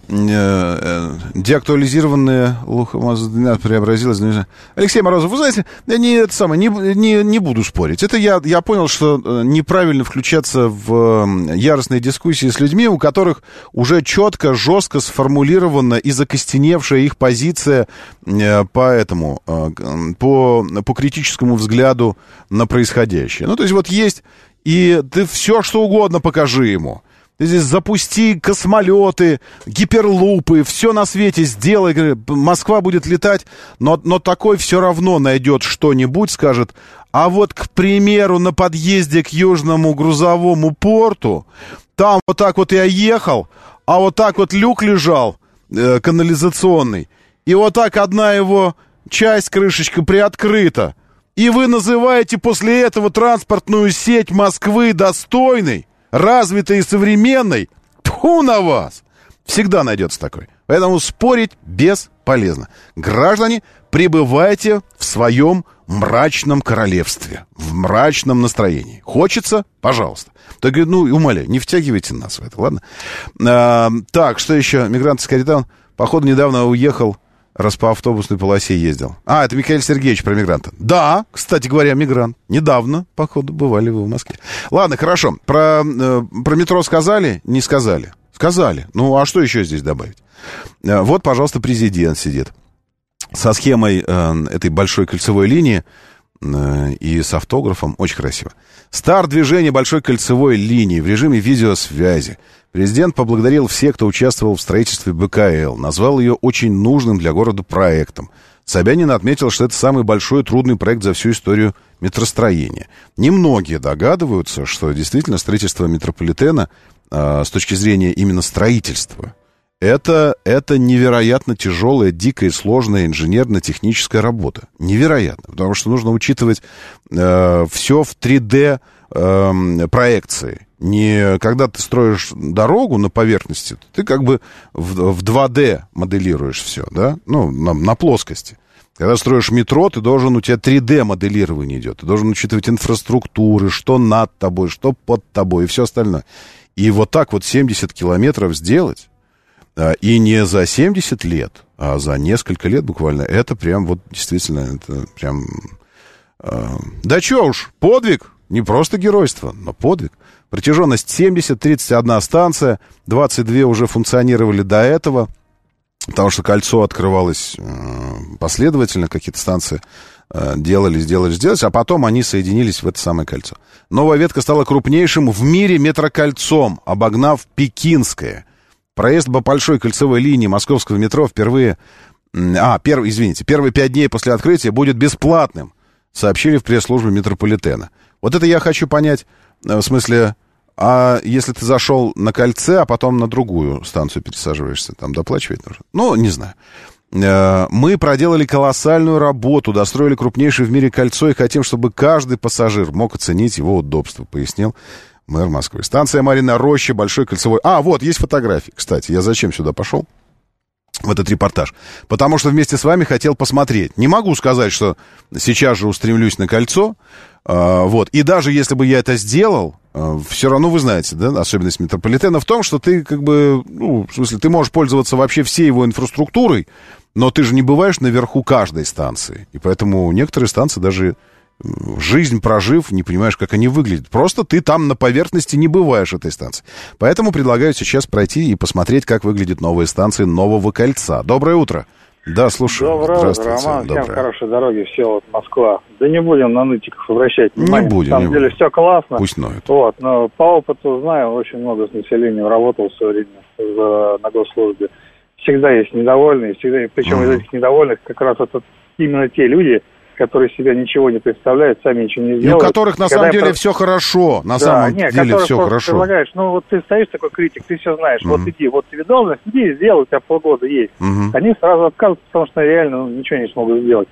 Деактуализированные Лухомаза преобразилась. Алексей Морозов, вы знаете, я не буду спорить. Это я понял, что неправильно включаться в яростные дискуссии с людьми, у которых уже четко, жестко сформулирована и закостеневшая их позиция по критическому взгляду на происходящее. Ну, то есть вот есть, и ты все, что угодно покажи ему. Ты здесь запусти космолеты, гиперлупы, все на свете сделай. Москва будет летать, но такой все равно найдет что-нибудь, скажет. А вот, к примеру, на подъезде к Южному грузовому порту, там вот так вот я ехал, а вот так вот люк лежал, канализационный, и вот так одна его часть, крышечка приоткрыта. И вы называете после этого транспортную сеть Москвы достойной, развитой и современной? Тьфу на вас! Всегда найдется такой. Поэтому спорить бесполезно. Граждане, пребывайте в своем мрачном королевстве, в мрачном настроении. Хочется? Пожалуйста. Так, умоляю, не втягивайте нас в это, ладно? Так, что еще? Мигрант из Каритан, походу, недавно уехал, раз по автобусной полосе ездил. Это Михаил Сергеевич про мигранта. Да, кстати говоря, мигрант. Недавно, походу, бывали вы в Москве. Ладно, хорошо. Про метро сказали? Не сказали. Сказали. Ну, а что еще здесь добавить? Вот, пожалуйста, президент сидит со схемой этой большой кольцевой линии и с автографом. Очень красиво. Старт движения большой кольцевой линии в режиме видеосвязи. Президент поблагодарил всех, кто участвовал в строительстве БКЛ. Назвал ее очень нужным для города проектом. Собянин отметил, что это самый большой и трудный проект за всю историю метростроения. Немногие догадываются, что действительно строительство метрополитена с точки зрения именно строительства, это невероятно тяжелая, дикая, сложная инженерно-техническая работа. Невероятно, потому что нужно учитывать все в 3D проекции. Не когда ты строишь дорогу на поверхности, ты как бы в 2D моделируешь все, да? Ну, на плоскости. Когда строишь метро, у тебя 3D-моделирование идет. Ты должен учитывать инфраструктуры, что над тобой, что под тобой и все остальное. И вот так вот 70 километров сделать, и не за 70 лет, а за несколько лет буквально, это прям вот действительно, это прям... Да чё уж, подвиг, не просто геройство, но подвиг. Протяженность 70, 31 станция, 22 уже функционировали до этого, потому что кольцо открывалось последовательно, какие-то станции делались, а потом они соединились в это самое кольцо. Новая ветка стала крупнейшим в мире метрокольцом, обогнав Пекинское. Проезд по большой кольцевой линии московского метро первые 5 дней после открытия будет бесплатным, сообщили в пресс-службе метрополитена. Вот это я хочу понять, в смысле, а если ты зашел на кольце, а потом на другую станцию пересаживаешься, там доплачивать нужно? Ну, не знаю. Мы проделали колоссальную работу, достроили крупнейшее в мире кольцо и хотим, чтобы каждый пассажир мог оценить его удобство, пояснил мэр Москвы. Станция Марьиной Рощи, большой кольцевой... вот, есть фотографии. Кстати, я зачем сюда пошел? В этот репортаж. Потому что вместе с вами хотел посмотреть. Не могу сказать, что сейчас же устремлюсь на кольцо. Вот. И даже если бы я это сделал, все равно вы знаете, да, особенность метрополитена в том, что ты как бы, в смысле, ты можешь пользоваться вообще всей его инфраструктурой, но ты же не бываешь наверху каждой станции. И поэтому некоторые станции даже жизнь прожив, не понимаешь, как они выглядят. Просто ты там на поверхности не бываешь этой станции. Поэтому предлагаю сейчас пройти и посмотреть, как выглядят новые станции нового кольца. Доброе утро. Да, слушаю. Доброе утро, Роман. Всем хорошей дороги, все, вот Москва. Да не будем на нытиков обращать внимание. Не будем. На самом деле все классно. Пусть ноют. Вот, но по опыту знаю, очень много с населением работал в свое время на госслужбе. Всегда есть недовольные, причем из этих недовольных как раз это именно те люди, которые себя ничего не представляют, сами ничего не делают. И у которых на самом деле все хорошо, на самом деле все хорошо. Предлагаешь, вот ты стоишь такой критик, ты все знаешь, вот иди, вот тебе должность, иди, сделай, у тебя полгода есть. Они сразу отказываются, потому что реально ничего не смогут сделать.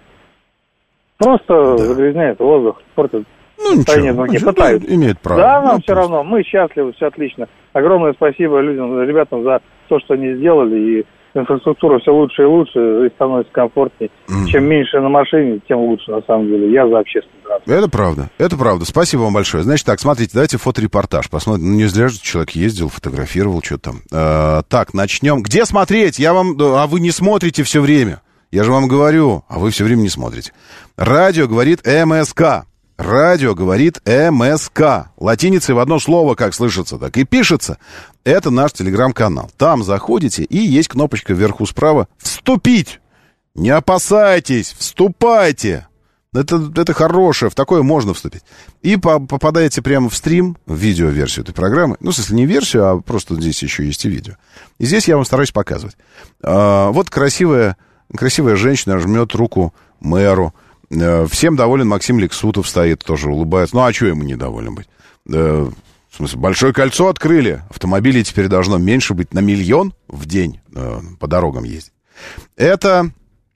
Просто загрязняют воздух, портят состояние ноги, пытаются. Имеет право. Да, нам все равно, мы счастливы, все отлично. Огромное спасибо ребятам за то, что они сделали, и инфраструктура все лучше и лучше, и становится комфортнее. Чем меньше на машине, тем лучше, на самом деле. Я за общественный транспорт. Это правда. Спасибо вам большое. Значит так, смотрите, давайте фоторепортаж посмотрим. Не зря же человек ездил, фотографировал, что-то там. Так, начнем. Где смотреть? А вы не смотрите все время. Я же вам говорю, а вы все время не смотрите. Радио говорит МСК. Радио говорит МСК. Латиницей в одно слово, как слышится, так и пишется. Это наш телеграм-канал. Там заходите, и есть кнопочка вверху справа «Вступить». Не опасайтесь, вступайте. Это хорошее, в такое можно вступить. И попадаете прямо в стрим, в видеоверсию этой программы. Ну, в смысле, не версию, а просто здесь еще есть и видео. И здесь я вам стараюсь показывать. Вот красивая женщина жмет руку мэру. Всем доволен Максим Лексутов, стоит, тоже улыбается. Ну, а что ему недоволен быть? В смысле, большое кольцо открыли. Автомобилей теперь должно меньше быть на 1 миллион в день по дорогам ездить. Это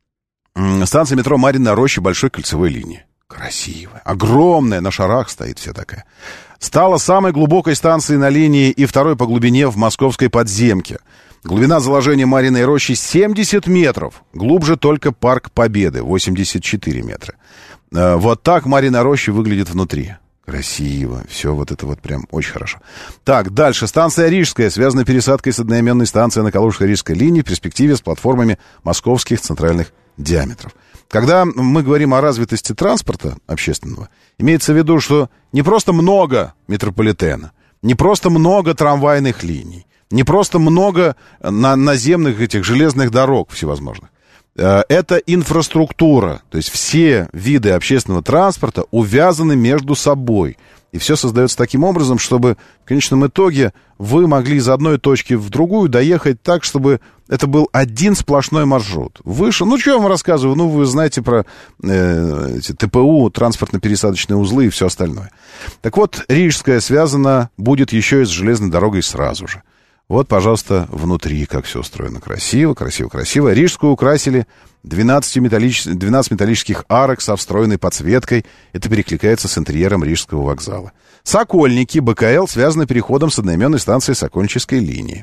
станция метро Марьиной Рощи большой кольцевой линии. Красивая, огромная, на шарах стоит вся такая. Стала самой глубокой станцией на линии и второй по глубине в московской подземке. Глубина заложения Марьиной Рощи 70 метров. Глубже только Парк Победы, 84 метра. Вот так Марьиной Рощи выглядит внутри. Красиво. Все вот это вот прям очень хорошо. Так, дальше. Станция Рижская. Связана пересадкой с одноименной станцией на Калужско-Рижской линии в перспективе с платформами московских центральных диаметров. Когда мы говорим о развитости транспорта общественного, имеется в виду, что не просто много метрополитена, не просто много трамвайных линий, не просто много наземных этих железных дорог всевозможных. Это инфраструктура. То есть все виды общественного транспорта увязаны между собой. И все создается таким образом, чтобы в конечном итоге вы могли из одной точки в другую доехать так, чтобы это был один сплошной маршрут. Выше, ну, что я вам рассказываю? Ну, вы знаете про эти ТПУ, транспортно-пересадочные узлы и все остальное. Так вот, Рижская связана будет еще и с железной дорогой сразу же. Вот, пожалуйста, внутри, как все устроено. Красиво, красиво, красиво. Рижскую украсили 12 металлических арок со встроенной подсветкой. Это перекликается с интерьером Рижского вокзала. Сокольники, БКЛ связаны переходом с одноименной станцией Сокольнической линии.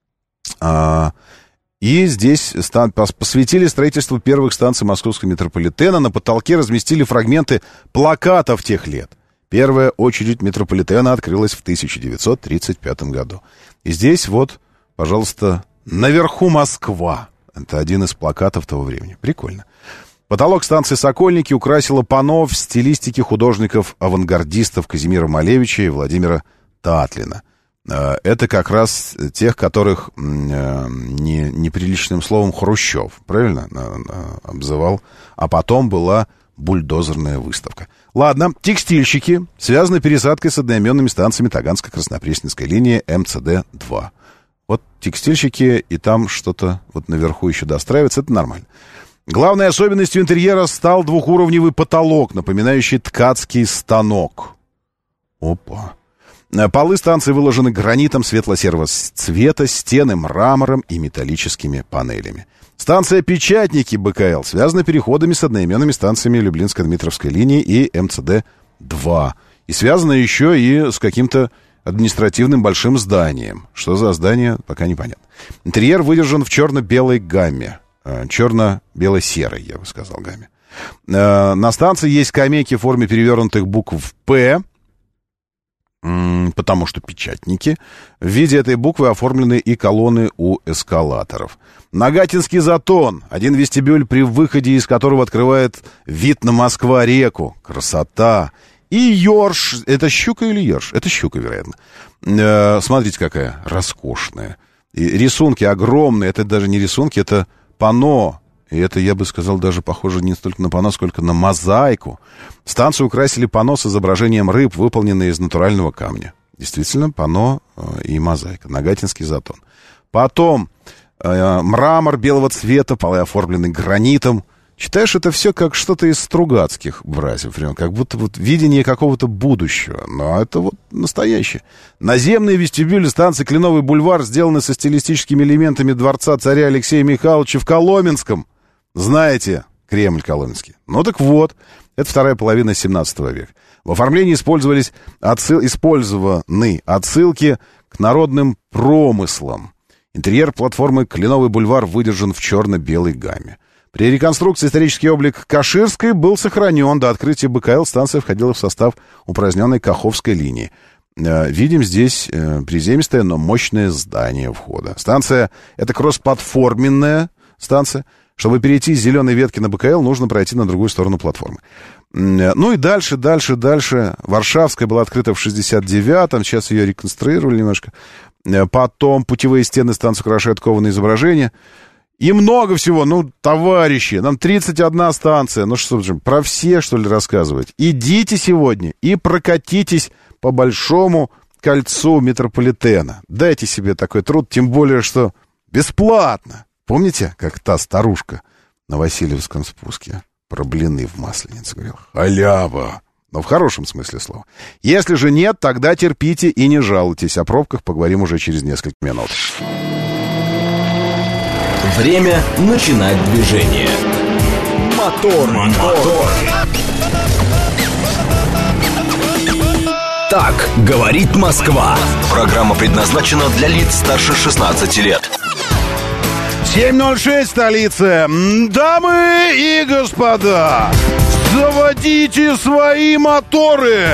И здесь посвятили строительству первых станций московского метрополитена. На потолке разместили фрагменты плакатов тех лет. Первая очередь метрополитена открылась в 1935 году. И здесь вот, пожалуйста, наверху Москва. Это один из плакатов того времени. Прикольно. Потолок станции «Сокольники» украсило панно в стилистике художников-авангардистов Казимира Малевича и Владимира Татлина. Это как раз тех, которых неприличным словом Хрущев, правильно, обзывал. А потом была бульдозерная выставка. Ладно, текстильщики связаны пересадкой с одноименными станциями Таганско-Краснопресненской линии МЦД-2. Вот текстильщики, и там что-то вот наверху еще достраивается, это нормально. Главной особенностью интерьера стал двухуровневый потолок, напоминающий ткацкий станок. Опа. Полы станции выложены гранитом светло-серого цвета, стены мрамором и металлическими панелями. Станция «Печатники» БКЛ связана переходами с одноименными станциями Люблинско-Дмитровской линии и МЦД-2. И связана еще и с каким-то административным большим зданием. Что за здание, пока непонятно. Интерьер выдержан в черно-белой гамме. Черно-бело-серой, я бы сказал, гамме. На станции есть скамейки в форме перевернутых букв «П», потому что печатники. В виде этой буквы оформлены и колонны у эскалаторов. Нагатинский затон. Один вестибюль, при выходе из которого открывает вид на Москва-реку. Красота. И ёрш. Это щука или ёрш? Это щука, вероятно. Смотрите, какая роскошная. И рисунки огромные. Это даже не рисунки, это панно. И это, я бы сказал, даже похоже не столько на панно, сколько на мозаику. Станцию украсили панно с изображением рыб, выполненные из натурального камня. Действительно, панно и мозаика. Нагатинский затон. Потом мрамор белого цвета, полы оформлены гранитом. Читаешь это все как что-то из Стругацких братьев, как будто вот видение какого-то будущего. Но это вот настоящее. Наземные вестибюли станции Кленовый бульвар сделаны со стилистическими элементами дворца царя Алексея Михайловича в Коломенском. Знаете, Кремль Коломенский. Ну так вот, это вторая половина 17 века. В оформлении использованы отсылки к народным промыслам. Интерьер платформы Кленовый бульвар выдержан в черно-белой гамме. При реконструкции исторический облик Каширской был сохранен. До открытия БКЛ станция входила в состав упраздненной Каховской линии. Видим здесь приземистое, но мощное здание входа. Станция — это кросс-платформенная станция. Чтобы перейти с зеленой ветки на БКЛ, нужно пройти на другую сторону платформы. Ну и дальше. Варшавская была открыта в 69-м, сейчас ее реконструировали немножко. Потом путевые стены станции украшают кованые изображения. И много всего. Ну, товарищи, нам 31 станция. Ну что же, про все, что ли, рассказывать? Идите сегодня и прокатитесь по большому кольцу метрополитена. Дайте себе такой труд, тем более, что бесплатно. Помните, как та старушка на Васильевском спуске про блины в Масленице говорила? Халява! Но в хорошем смысле слова. Если же нет, тогда терпите и не жалуйтесь. О пробках поговорим уже через несколько минут. Время начинать движение. Мотор. Так говорит Москва. Программа предназначена для лиц старше 16 лет. 7:06, столица. Дамы и господа, заводите свои моторы.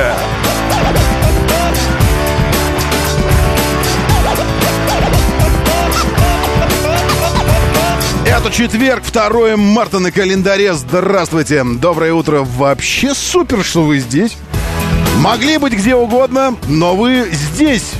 Это четверг, 2 марта на календаре. Здравствуйте, доброе утро. Вообще супер, что вы здесь. Могли быть где угодно, но вы здесь.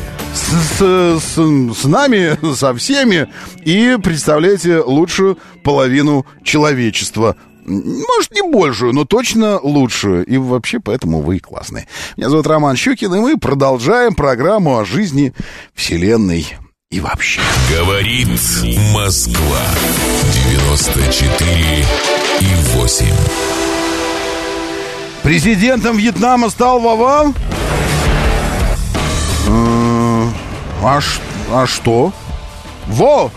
С нами, со всеми. И представляете лучшую половину человечества. может, не большую, но точно лучшую. И вообще, поэтому вы классные. Меня зовут Роман Щукин, и мы продолжаем программу о жизни, вселенной и вообще. Говорит Москва. 94,8. Президентом Вьетнама стал Вова? А что? Во!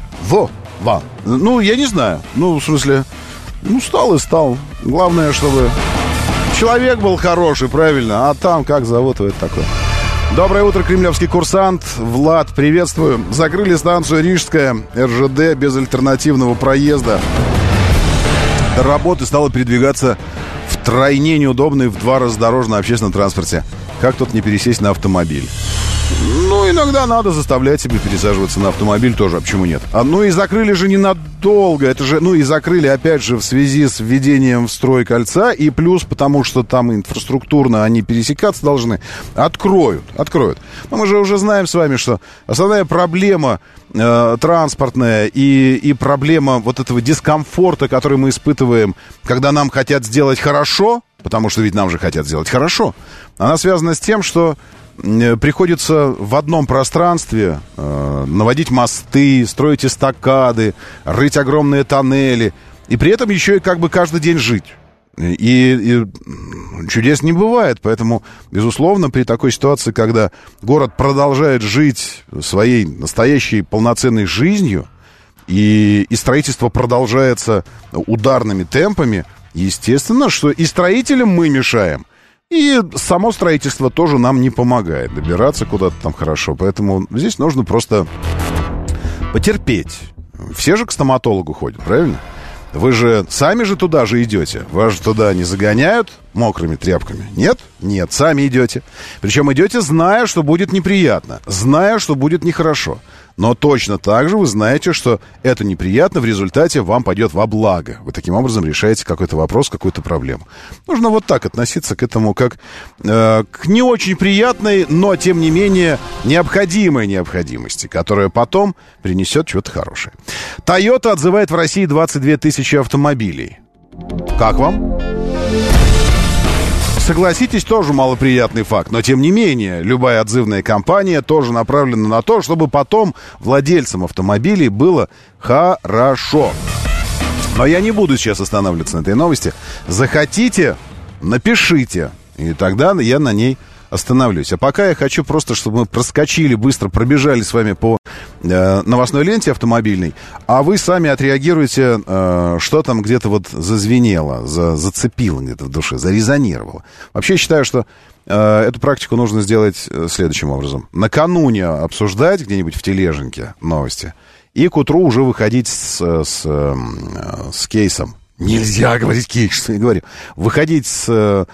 Ну, я не знаю. Ну, в смысле, стал и стал. Главное, чтобы человек был хороший, правильно. А там, как зовут его, это такое. Доброе утро, кремлевский курсант. Влад, приветствую. Закрыли станцию Рижская, РЖД, без альтернативного проезда. До работы стало передвигаться втройне неудобно и в 2 раза дороже на общественном транспорте. Как тут не пересесть на автомобиль? Ну, иногда надо заставлять себя пересаживаться на автомобиль тоже, а почему нет? Ну и закрыли же ненадолго, это же, и закрыли опять же в связи с введением в строй кольца, и плюс потому, что там инфраструктурно они пересекаться должны, откроют. Но мы же уже знаем с вами, что основная проблема транспортная и проблема вот этого дискомфорта, который мы испытываем, когда нам хотят сделать хорошо, потому что ведь нам же хотят сделать хорошо, она связана с тем, что приходится в одном пространстве наводить мосты, строить эстакады, рыть огромные тоннели, и при этом еще и как бы каждый день жить. И чудес не бывает, поэтому, безусловно, при такой ситуации, когда город продолжает жить своей настоящей полноценной жизнью, и строительство продолжается ударными темпами, естественно, что и строителям мы мешаем, и само строительство тоже нам не помогает добираться куда-то там хорошо. Поэтому здесь нужно просто потерпеть. Все же к стоматологу ходят, правильно? Вы же сами же туда же идете. Вас же туда не загоняют мокрыми тряпками. Нет? Нет, сами идете. Причем идете, зная, что будет неприятно. Зная, что будет нехорошо. Но точно так же вы знаете, что это неприятно, в результате вам пойдет во благо. Вы таким образом решаете какой-то вопрос, какую-то проблему. Нужно вот так относиться к этому, как к не очень приятной, но, тем не менее, необходимой необходимости, которая потом принесет что-то хорошее. Toyota отзывает в России 22 тысячи автомобилей. Как вам? Согласитесь, тоже малоприятный факт, но тем не менее, любая отзывная компания тоже направлена на то, чтобы потом владельцам автомобилей было хорошо. Но я не буду сейчас останавливаться на этой новости. Захотите, напишите, и тогда я на ней остановлюсь. А пока я хочу просто, чтобы мы проскочили, быстро пробежали с вами по новостной ленте автомобильной, а вы сами отреагируете, что там где-то вот зазвенело, зацепило где-то в душе, зарезонировало. Вообще считаю, что эту практику нужно сделать следующим образом. Накануне обсуждать где-нибудь в тележеньке новости, и к утру уже выходить с кейсом. Нельзя говорить кейс, я говорю. Выходить с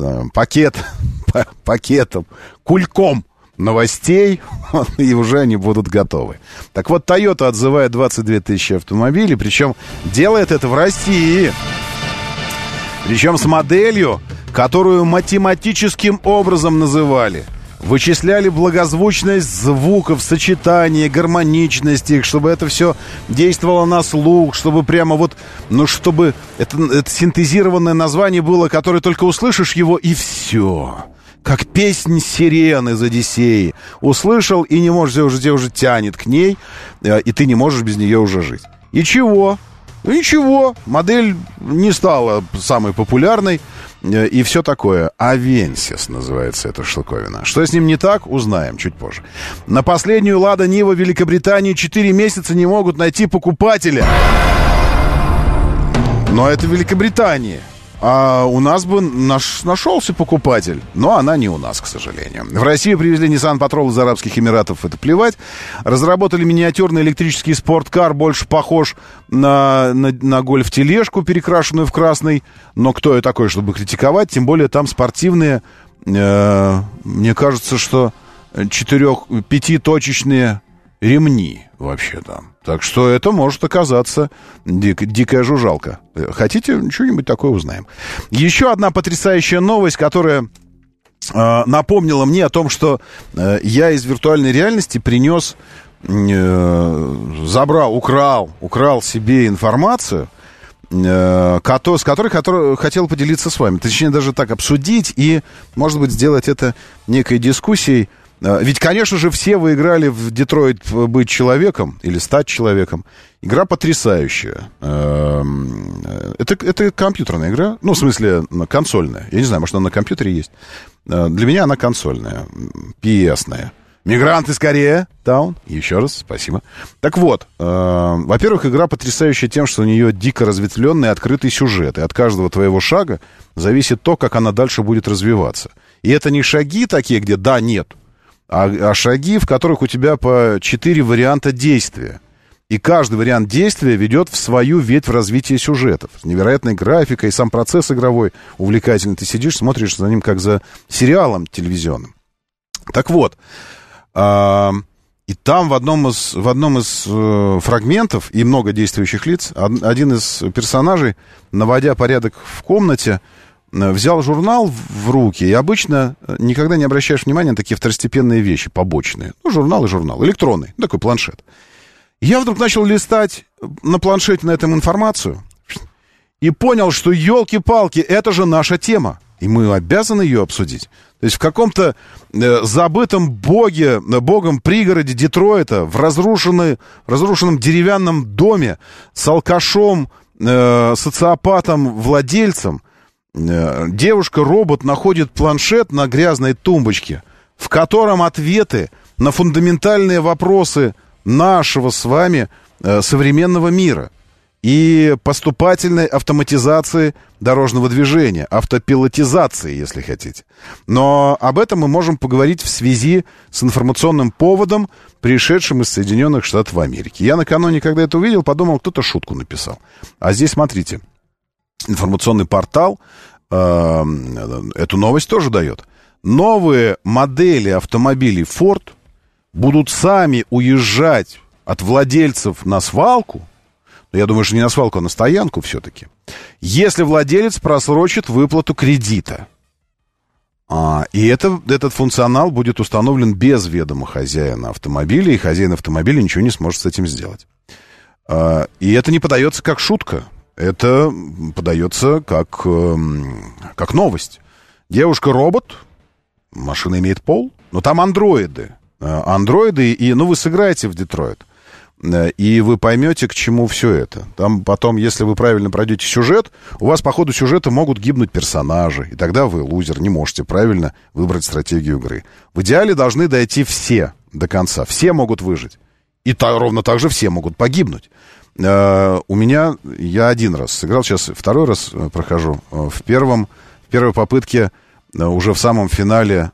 пакетом, кульком новостей, и уже они будут готовы. Так вот, Toyota отзывает 22 тысячи автомобилей, причем делает это в России. Причем с моделью, которую математическим образом называли. Вычисляли благозвучность звуков, сочетание, гармоничность их, чтобы это все действовало на слух, чтобы прямо вот, чтобы это синтезированное название было, которое только услышишь его, и все. Как песнь сирен из Одиссеи. Услышал, и не можешь, тебя уже тянет к ней, и ты не можешь без нее уже жить. И чего? Ничего, модель не стала самой популярной, и все такое. Авенсис называется эта штуковина. Что с ним не так, узнаем чуть позже. На последнюю Лада Нива в Великобритании 4 месяца не могут найти покупателя. Но это Великобритания. А у нас бы нашелся покупатель, но она не у нас, к сожалению. В Россию привезли Nissan Patrol из Арабских Эмиратов, это плевать. Разработали миниатюрный электрический спорткар, больше похож на гольф-тележку, перекрашенную в красный. Но кто я такой, чтобы критиковать? Тем более там спортивные, мне кажется, что 4-5-точечные ремни вообще там. Так что это может оказаться дикая жужжалка. Хотите, что-нибудь такое узнаем. Еще одна потрясающая новость, которая напомнила мне о том, что я из виртуальной реальности принес, украл себе информацию с которой хотел поделиться с вами. Точнее, даже так обсудить и, может быть, сделать это некой дискуссией. Ведь, конечно же, все вы играли в «Детройт» быть человеком или стать человеком. Игра потрясающая. Это компьютерная игра. Ну, в смысле, консольная. Я не знаю, может, она на компьютере есть. Для меня она консольная, PS-ная. «Мигранты скорее!» Таун. Еще раз, спасибо. Так вот, во-первых, игра потрясающая тем, что у нее дико разветвленный открытый сюжет. И от каждого твоего шага зависит то, как она дальше будет развиваться. И это не шаги такие, где «да», «нет», а шаги, в которых у тебя по 4 варианта действия. И каждый вариант действия ведет в свою ветвь развития сюжетов. С невероятной графикой, сам процесс игровой увлекательный. Ты сидишь, смотришь за ним, как за сериалом телевизионным. Так вот, и там в одном из фрагментов, и много действующих лиц, один из персонажей, наводя порядок в комнате, взял журнал в руки, и обычно никогда не обращаешь внимания на такие второстепенные вещи, побочные. Ну, журнал и журнал, электронный, такой планшет. Я вдруг начал листать на планшете на этом информацию и понял, что, елки-палки, это же наша тема, и мы обязаны ее обсудить. То есть в каком-то забытом богом пригороде Детройта, в разрушенном деревянном доме с алкашом, социопатом, владельцем, девушка-робот находит планшет на грязной тумбочке, в котором ответы на фундаментальные вопросы нашего с вами современного мира и поступательной автоматизации дорожного движения, автопилотизации, если хотите. Но об этом мы можем поговорить в связи с информационным поводом, пришедшим из Соединенных Штатов Америки. Я накануне, когда это увидел, подумал, кто-то шутку написал. А здесь, смотрите, информационный портал эту новость тоже дает. Новые модели автомобилей Ford будут сами уезжать от владельцев на свалку. Но я думаю, что не на свалку, а на стоянку все-таки. Если владелец просрочит выплату кредита. И этот функционал будет установлен без ведома хозяина автомобиля, и хозяин автомобиля ничего не сможет с этим сделать. И это не подается как шутка. Это подается как новость. Девушка-робот, машина имеет пол, но там андроиды. И, вы сыграете в Детройт, и вы поймете, к чему все это. Там потом, если вы правильно пройдете сюжет, у вас по ходу сюжета могут гибнуть персонажи, и тогда вы, лузер, не можете правильно выбрать стратегию игры. В идеале должны дойти все до конца. Все могут выжить. И ровно так же все могут погибнуть. Я один раз сыграл, сейчас второй раз прохожу. В первой попытке, уже в самом финале,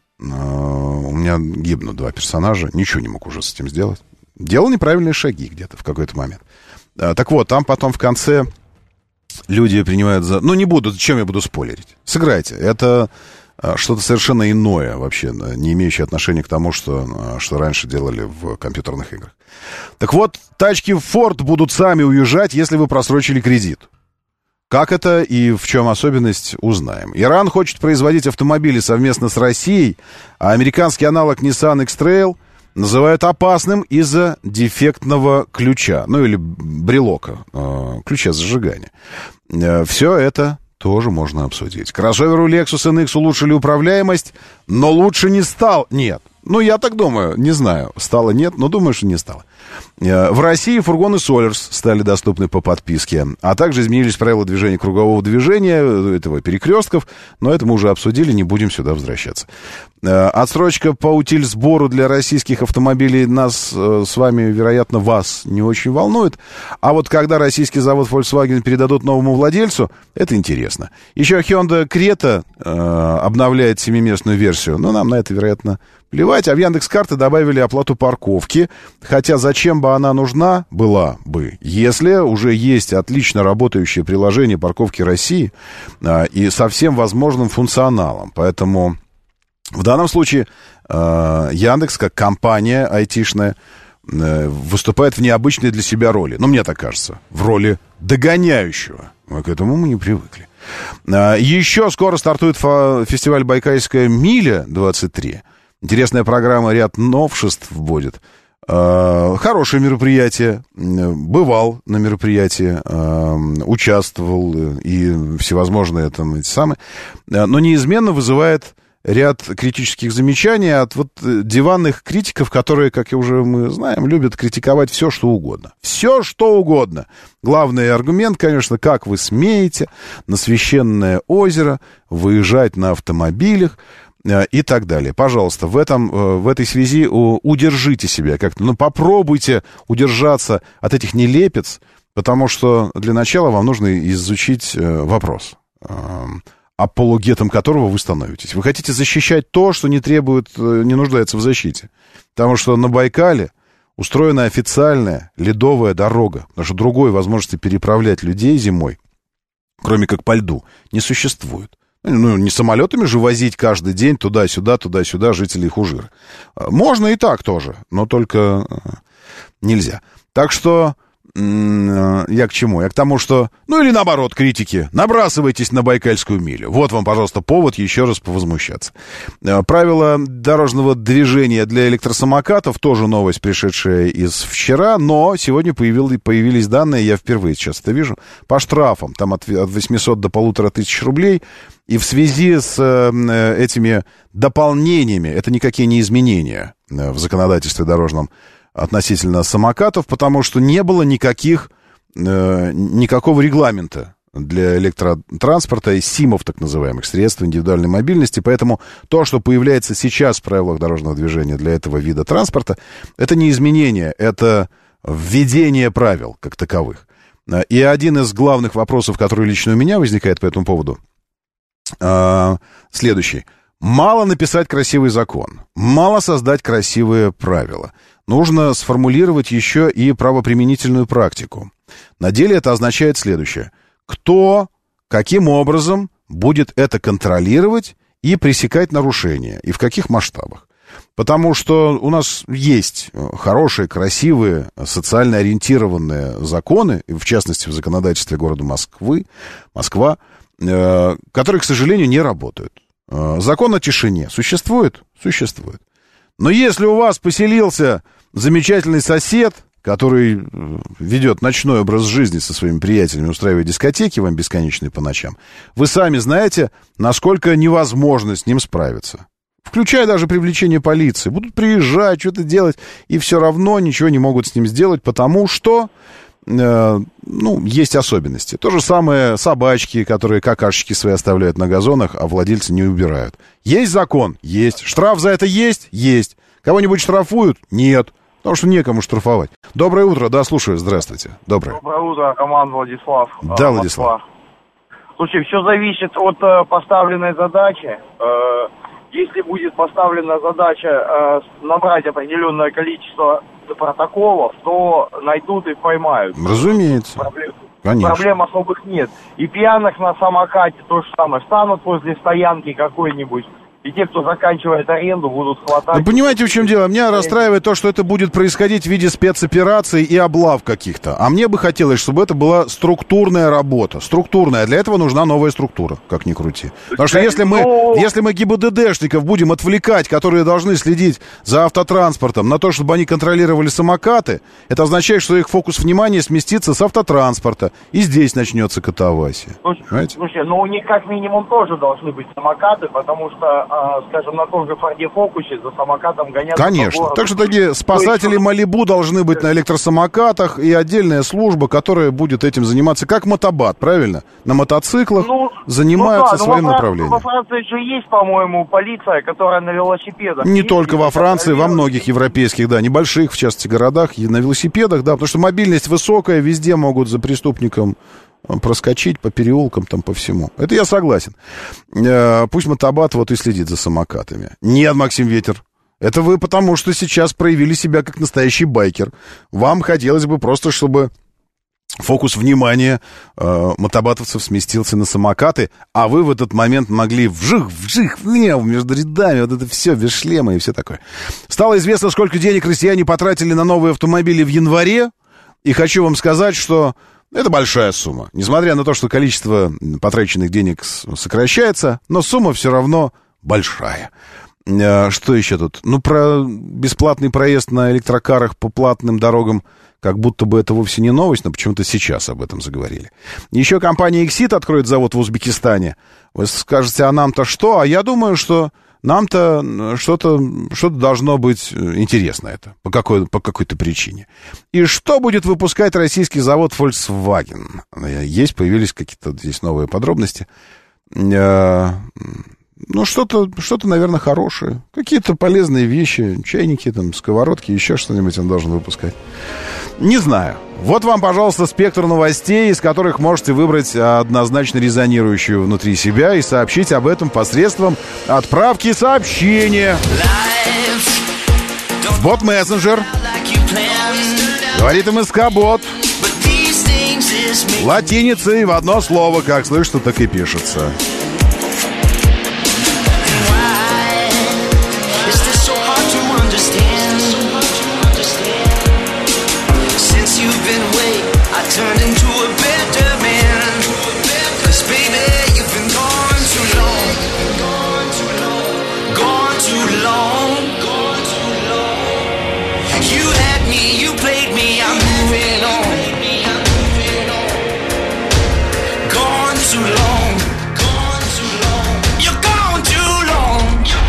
у меня гибнут 2 персонажа. Ничего не мог уже с этим сделать. Делал неправильные шаги где-то в какой-то момент. Так вот, там потом в конце люди принимают за... чем я буду спойлерить? Сыграйте. Это что-то совершенно иное вообще, не имеющее отношения к тому, что раньше делали в компьютерных играх. Так вот, тачки Ford будут сами уезжать, если вы просрочили кредит. Как это и в чем особенность, узнаем. Иран хочет производить автомобили совместно с Россией, а американский аналог Nissan X-Trail называют опасным из-за дефектного ключа, или брелока, ключа зажигания. Все это тоже можно обсудить. Кроссоверу Lexus NX улучшили управляемость, но лучше не стал. Нет. Я так думаю, не знаю, стало нет, но думаю, что не стало. В России фургоны Solers стали доступны по подписке, а также изменились правила движения кругового движения, этого перекрестков, но это мы уже обсудили, не будем сюда возвращаться. Отсрочка по утильсбору для российских автомобилей нас с вами, вероятно, вас не очень волнует. А вот когда российский завод Volkswagen передадут новому владельцу, это интересно. Еще Hyundai Creta обновляет 7-местную версию, но нам на это, вероятно, плевать. А в Яндекс.Карты добавили оплату парковки, хотя зачем бы она нужна была бы, если уже есть отлично работающее приложение парковки России и со всем возможным функционалом. Поэтому в данном случае Яндекс, как компания айтишная, выступает в необычной для себя роли. Мне так кажется, в роли догоняющего. К этому мы не привыкли. Еще скоро стартует фестиваль «Байкальская миля-23». Интересная программа, ряд новшеств будет. Хорошее мероприятие. Бывал на мероприятии, участвовал и всевозможные там эти самые. Но неизменно вызывает ряд критических замечаний от вот диванных критиков, которые, как мы знаем, любят критиковать все, что угодно. Все, что угодно. Главный аргумент, конечно, как вы смеете на священное озеро выезжать на автомобилях и так далее. Пожалуйста, в этой связи удержите себя как-то. Попробуйте удержаться от этих нелепиц, потому что для начала вам нужно изучить вопрос, апологетом которого вы становитесь. Вы хотите защищать то, что не нуждается в защите. Потому что на Байкале устроена официальная ледовая дорога, потому что другой возможности переправлять людей зимой, кроме как по льду, не существует. Не самолетами же возить каждый день туда-сюда жителей Хужира. Можно и так тоже, но только нельзя. Так что я к чему? Я к тому, что... или наоборот, критики. Набрасывайтесь на Байкальскую милю. Вот вам, пожалуйста, повод еще раз повозмущаться. Правила дорожного движения для электросамокатов. Тоже новость, пришедшая из вчера. Но сегодня появились данные, я впервые сейчас это вижу, по штрафам. Там от 800 до 1500 рублей. И в связи с этими дополнениями, это никакие не изменения в законодательстве дорожном относительно самокатов, потому что не было никакого регламента для электротранспорта, СИМов, так называемых, средств индивидуальной мобильности. Поэтому то, что появляется сейчас в правилах дорожного движения для этого вида транспорта, это не изменение, это введение правил как таковых. И один из главных вопросов, который лично у меня возникает по этому поводу, следующий. Мало написать красивый закон, мало создать красивые правила. Нужно сформулировать еще и правоприменительную практику. На деле это означает следующее. Кто, каким образом будет это контролировать и пресекать нарушения, и в каких масштабах? Потому что у нас есть хорошие, красивые, социально ориентированные законы, в частности, в законодательстве города Москва, которые, к сожалению, не работают. Закон о тишине существует? Существует. Но если у вас поселился замечательный сосед, который ведет ночной образ жизни со своими приятелями, устраивая дискотеки вам бесконечные по ночам, вы сами знаете, насколько невозможно с ним справиться. Включая даже привлечение полиции. Будут приезжать, что-то делать, и все равно ничего не могут с ним сделать, потому что есть особенности. То же самое собачки, которые какашечки свои оставляют на газонах, а владельцы не убирают. Есть закон? Есть. Штраф за это есть? Есть. Кого-нибудь штрафуют? Нет. Потому что некому штрафовать. Доброе утро, да, слушаю, здравствуйте. Доброе утро, команда Владислав. Да, Владислав. Слушай, все зависит от поставленной задачи. Если будет поставлена задача набрать определенное количество протоколов, то найдут и поймают. Разумеется. Проблем особых нет. И пьяных на самокате то же самое. Станут возле стоянки какой-нибудь, и те, кто заканчивает аренду, будут хватать. Вы понимаете, в чем дело? Меня расстраивает то, что это будет происходить в виде спецопераций и облав каких-то. А мне бы хотелось, чтобы это была структурная работа. Структурная. Для этого нужна новая структура, как ни крути. Потому что если мы ГИБДДшников будем отвлекать, которые должны следить за автотранспортом, на то, чтобы они контролировали самокаты, это означает, что их фокус внимания сместится с автотранспорта. И здесь начнется катавасия. Слушай, у них как минимум тоже должны быть самокаты, потому что скажем, на том же Форде Фокусе за самокатом гоняться. Конечно. Так что такие спасатели Малибу должны быть на электросамокатах и отдельная служба, которая будет этим заниматься, как мотобат, правильно? На мотоциклах занимаются своим направлением. Во Франции же есть, по-моему, полиция, которая на велосипедах. Не только во Франции, во многих европейских, небольших, в частности, городах, и на велосипедах, потому что мобильность высокая, везде могут за преступником проскочить по переулкам, там, по всему. Это я согласен. Пусть мотобат и следит за самокатами. Нет, Максим Ветер. Это вы потому, что сейчас проявили себя как настоящий байкер. Вам хотелось бы просто, чтобы фокус внимания мотобатовцев сместился на самокаты, а вы в этот момент могли вжих, между рядами, это все, без шлема и все такое. Стало известно, сколько денег россияне потратили на новые автомобили в январе, и хочу вам сказать, что это большая сумма. Несмотря на то, что количество потраченных денег сокращается, но сумма все равно большая. Что еще тут? Ну, про бесплатный проезд на электрокарах по платным дорогам, как будто бы это вовсе не новость, но почему-то сейчас об этом заговорили. Еще компания «Эксид» откроет завод в Узбекистане. Вы скажете, а нам-то что? А я думаю, что нам-то что-то должно быть интересно это, по какой-то причине. И что будет выпускать российский завод Volkswagen? Появились какие-то здесь новые подробности. Ну, что-то, наверное, хорошее. Какие-то полезные вещи, чайники, там, сковородки, еще что-нибудь он должен выпускать. Не знаю. Вот вам, пожалуйста, спектр новостей, из которых можете выбрать однозначно резонирующую внутри себя и сообщить об этом посредством отправки сообщения. Бот-мессенджер. Говорит МСК-бот. Латиницей в одно слово, как слышно, так и пишется. Turned into a better man. 'Cause baby, you've been gone too long. Gone too long. You had me, you played me, I'm moving on. Gone too long. You're gone too long.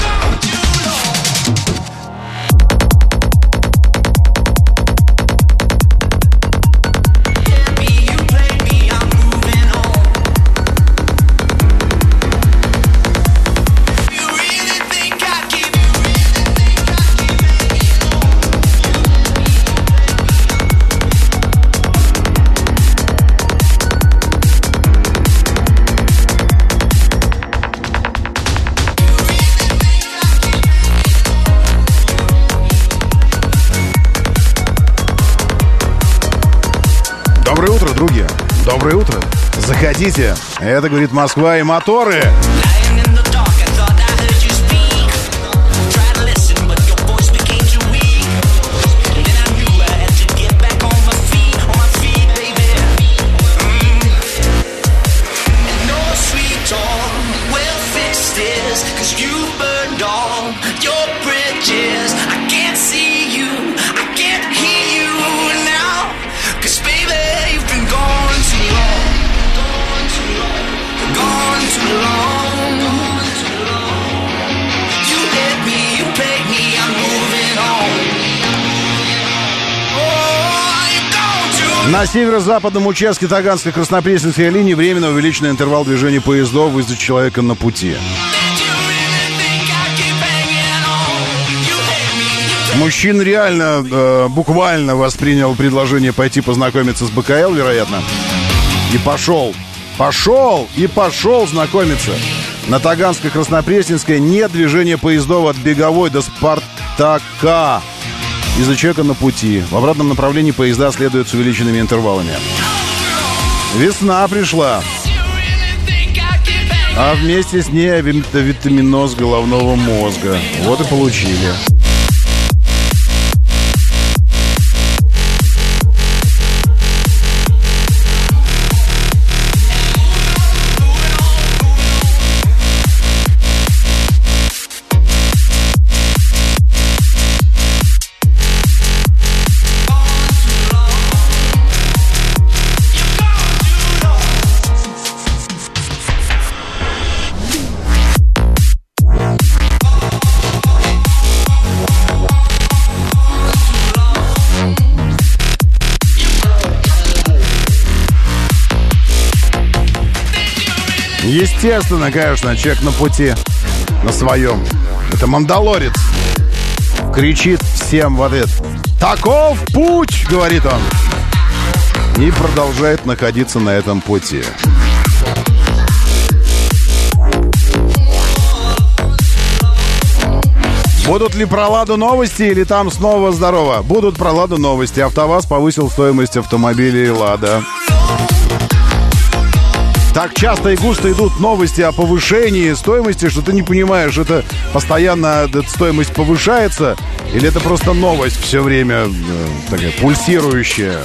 Доброе утро, друзья. Доброе утро. Заходите. Это, говорит, Москва и моторы. На северо-западном участке Таганско-Краснопресненской линии временно увеличен интервал движения поездов из-за человека на пути. Мужчина реально, буквально воспринял предложение пойти познакомиться с БКЛ, вероятно. И пошел знакомиться. На Таганско-Краснопресненской нет движения поездов от Беговой до Спартака. Из-за человека на пути. В обратном направлении поезда следуют с увеличенными интервалами. Весна пришла. А вместе с ней витаминоз головного мозга. Вот и получили. Естественно, конечно, человек на пути, на своем. Это мандалорец. Кричит всем в ответ: «Таков путь!» — говорит он. И продолжает находиться на этом пути. Будут ли про «Ладу» новости или там снова здорово? Будут про «Ладу» новости. АвтоВАЗ повысил стоимость автомобилей «Лада». Так часто и густо идут новости о повышении стоимости, что ты не понимаешь, это постоянно эта стоимость повышается или это просто новость все время такая пульсирующая.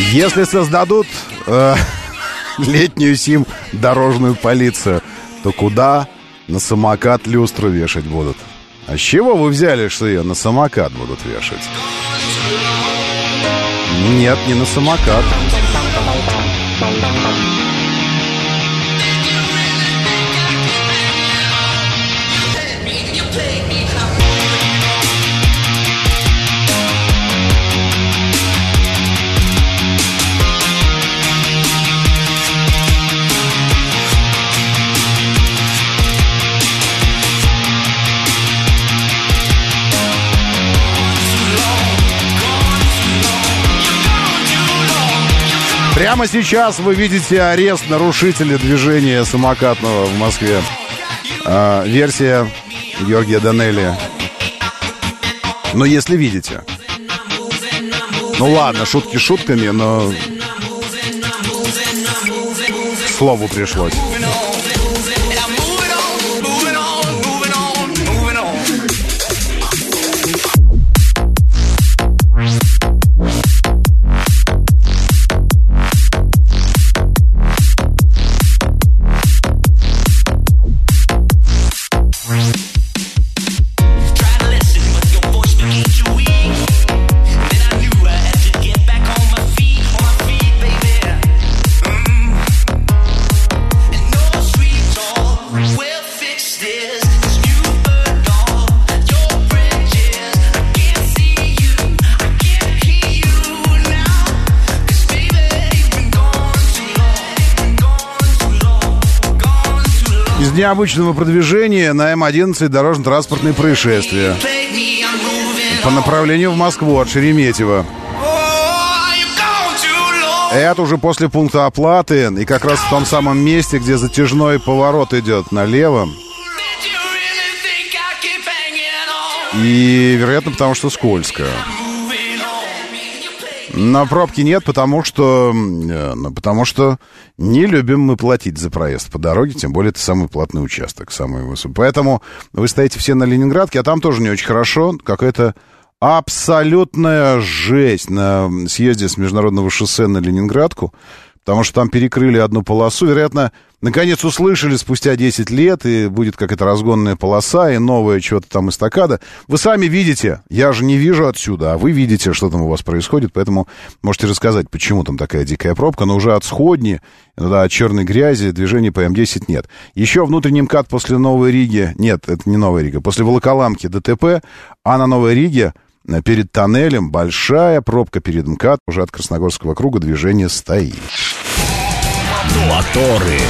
Если создадут летнюю дорожную полицию, то куда на самокат люстру вешать будут? А с чего вы взяли, что ее на самокат будут вешать? Нет, не на самокат. Прямо сейчас вы видите арест нарушителя движения самокатного в Москве. Версия Георгия Данелли. Но если видите. Ну ладно, шутки шутками, но к слову пришлось. Необычного продвижения на М11 дорожно-транспортные происшествия по направлению в Москву от Шереметьево. Это уже после пункта оплаты и как раз в том самом месте, где затяжной поворот идет налево. И, вероятно, потому что скользко. Но пробки нет, потому что не любим мы платить за проезд по дороге, тем более это самый платный участок, самый высокий. Поэтому вы стоите все на Ленинградке, а там тоже не очень хорошо. Какая-то абсолютная жесть на съезде с международного шоссе на Ленинградку, потому что там перекрыли одну полосу. Вероятно, наконец услышали спустя 10 лет, и будет какая-то разгонная полоса, и новая чего-то там эстакада. Вы сами видите, я же не вижу отсюда, а вы видите, что там у вас происходит, поэтому можете рассказать, почему там такая дикая пробка, но уже от Сходни, от черной грязи движения по М10 нет. Еще внутренний МКАД после Новой Риги, нет, это не Новая Рига, после Волоколамки ДТП, а на Новой Риге перед тоннелем большая пробка перед МКАД, уже от Красногорского круга движение стоит. Моторы.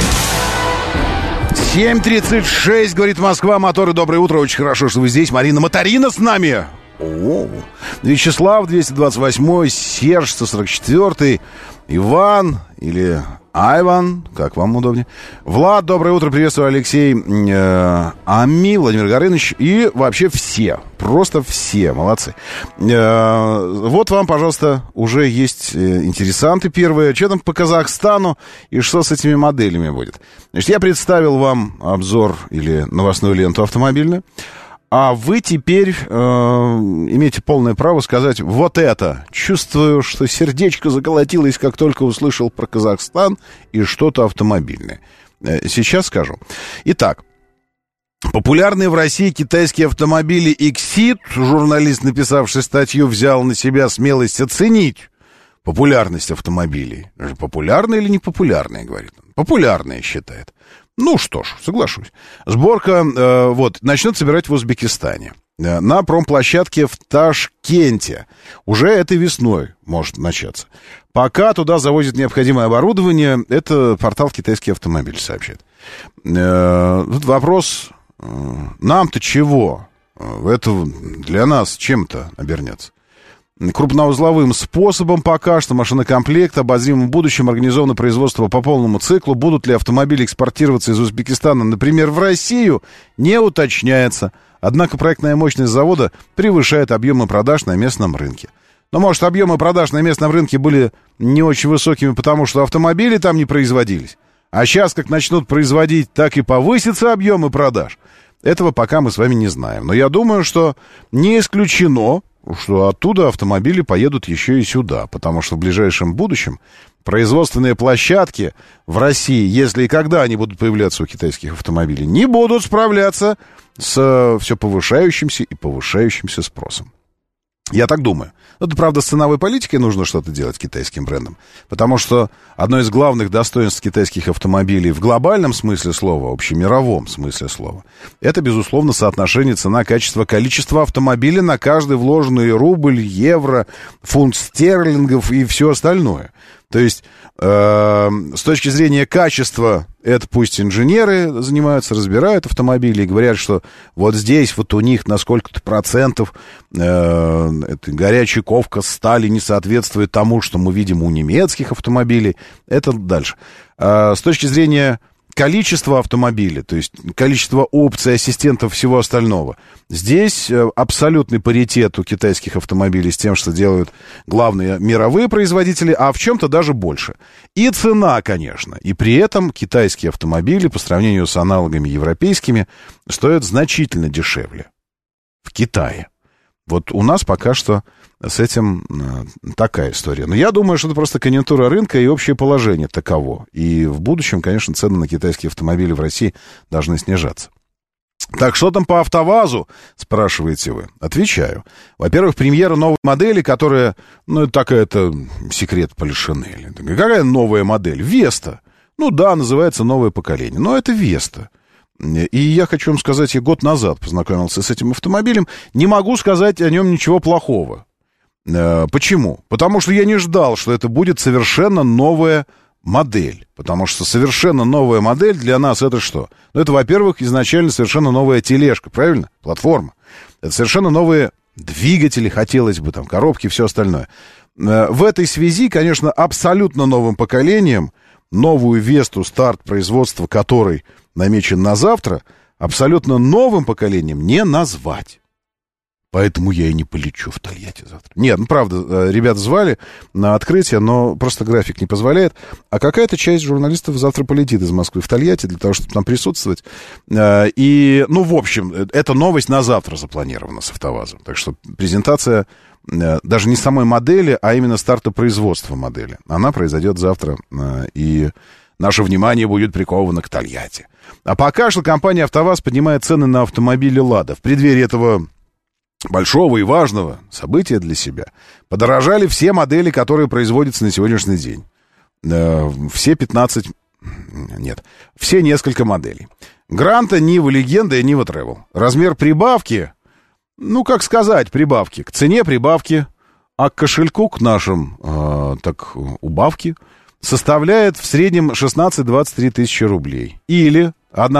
7:36, говорит Москва. Моторы, доброе утро. Очень хорошо, что вы здесь. Марина Моторина с нами. Вячеслав, 228-й, Серж, 144-й, Иван или Айван, как вам удобнее. Влад, доброе утро, приветствую, Алексей, Ами, Владимир Горыныч и вообще все, просто все, молодцы. Вот вам, пожалуйста, уже есть интересанты первые. Что там по Казахстану и что с этими моделями будет? Значит, я представил вам обзор или новостную ленту автомобильную. А вы теперь имеете полное право сказать вот это. Чувствую, что сердечко заколотилось, как только услышал про Казахстан и что-то автомобильное. Сейчас скажу. Итак, популярные в России китайские автомобили Exit, журналист, написавший статью, взял на себя смелость оценить популярность автомобилей. Популярные или не популярные, говорит он. Популярные, считает. Ну что ж, соглашусь. Сборка начнет собирать в Узбекистане. На промплощадке в Ташкенте. Уже этой весной может начаться. Пока туда завозят необходимое оборудование, это портал «Китайский автомобиль» сообщает. Тут вопрос, нам-то чего? Это для нас чем-то обернется? Крупноузловым способом пока что машинокомплект, обозримым в будущем организовано производство по полному циклу. Будут ли автомобили экспортироваться из Узбекистана, например, в Россию, не уточняется. Однако проектная мощность завода превышает объемы продаж на местном рынке. Но, может, объемы продаж на местном рынке были не очень высокими, потому что автомобили там не производились. А сейчас, как начнут производить, так и повысятся объемы продаж. Этого пока мы с вами не знаем. Но я думаю, что не исключено, что оттуда автомобили поедут еще и сюда, потому что в ближайшем будущем производственные площадки в России, если и когда они будут появляться у китайских автомобилей, не будут справляться с все повышающимся и повышающимся спросом. Я так думаю. Это, правда, с ценовой политикой нужно что-то делать китайским брендам, потому что одно из главных достоинств китайских автомобилей в глобальном смысле слова, общемировом смысле слова, это, безусловно, соотношение цена-качество-количество автомобиля на каждый вложенный рубль, евро, фунт стерлингов и все остальное. То есть, с точки зрения качества, это пусть инженеры занимаются, разбирают автомобили и говорят, что вот здесь вот у них на сколько-то процентов эта горячая ковка стали не соответствует тому, что мы видим у немецких автомобилей. Это дальше. С точки зрения количества автомобилей, то есть количество опций, ассистентов, всего остального. Здесь абсолютный паритет у китайских автомобилей с тем, что делают главные мировые производители, а в чем-то даже больше. И цена, конечно. И при этом китайские автомобили по сравнению с аналогами европейскими стоят значительно дешевле в Китае. Вот у нас пока что с этим такая история. Но я думаю, что это просто конъюнктура рынка и общее положение таково. И в будущем, конечно, цены на китайские автомобили в России должны снижаться. Так, что там по АвтоВАЗу, спрашиваете вы? Отвечаю. Во-первых, премьера новой модели, которая, ну, это такая-то секрет Полишинеля. Какая новая модель? Веста. Ну да, называется новое поколение. Но это Веста. И я хочу вам сказать, я год назад познакомился с этим автомобилем. Не могу сказать о нем ничего плохого. Почему? Потому что я не ждал, что это будет совершенно новая модель. Потому что совершенно новая модель для нас это что? Ну, это, во-первых, изначально совершенно новая тележка, правильно? Платформа. Это совершенно новые двигатели, хотелось бы, там, коробки и все остальное. В этой связи, конечно, абсолютно новым поколением, новую Весту, старт производства которой намечен на завтра, абсолютно новым поколением не назвать. Поэтому я и не полечу в Тольятти завтра. Нет, ну правда, ребят звали на открытие, но просто график не позволяет. А какая-то часть журналистов завтра полетит из Москвы в Тольятти для того, чтобы там присутствовать. И, ну, в общем, эта новость на завтра запланирована с АвтоВАЗом. Так что презентация даже не самой модели, а именно старта производства модели. Она произойдет завтра, и наше внимание будет приковано к Тольятти. А пока что компания АвтоВАЗ поднимает цены на автомобили «Лада». В преддверии этого большого и важного события для себя подорожали все модели, которые производятся на сегодняшний день. Все 15... Нет, все несколько моделей. Гранта, Нива Легенда и Нива Тревел. Размер прибавки, ну, как сказать, прибавки. К цене прибавки, а к кошельку, к нашим, так, убавки, составляет в среднем 16-23 тысячи рублей. Или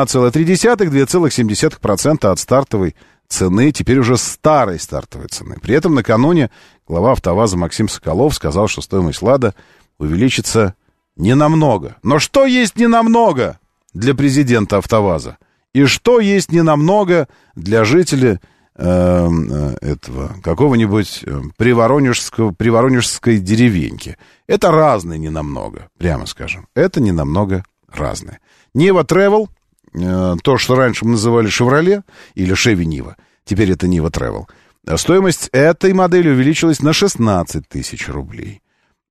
1,3-2,7% от стартовой цены, теперь уже старой стартовой цены. При этом накануне глава АвтоВАЗа Максим Соколов сказал, что стоимость «Лада» увеличится ненамного. Но что есть ненамного для президента АвтоВАЗа? И что есть ненамного для жителя этого какого-нибудь приворонежской деревеньки? Это разные ненамного, прямо скажем. Это ненамного разное. Нива Тревел, то, что раньше мы называли Шевроле или Шеви Нива, теперь это Нива Тревел. Стоимость этой модели увеличилась на 16 тысяч рублей.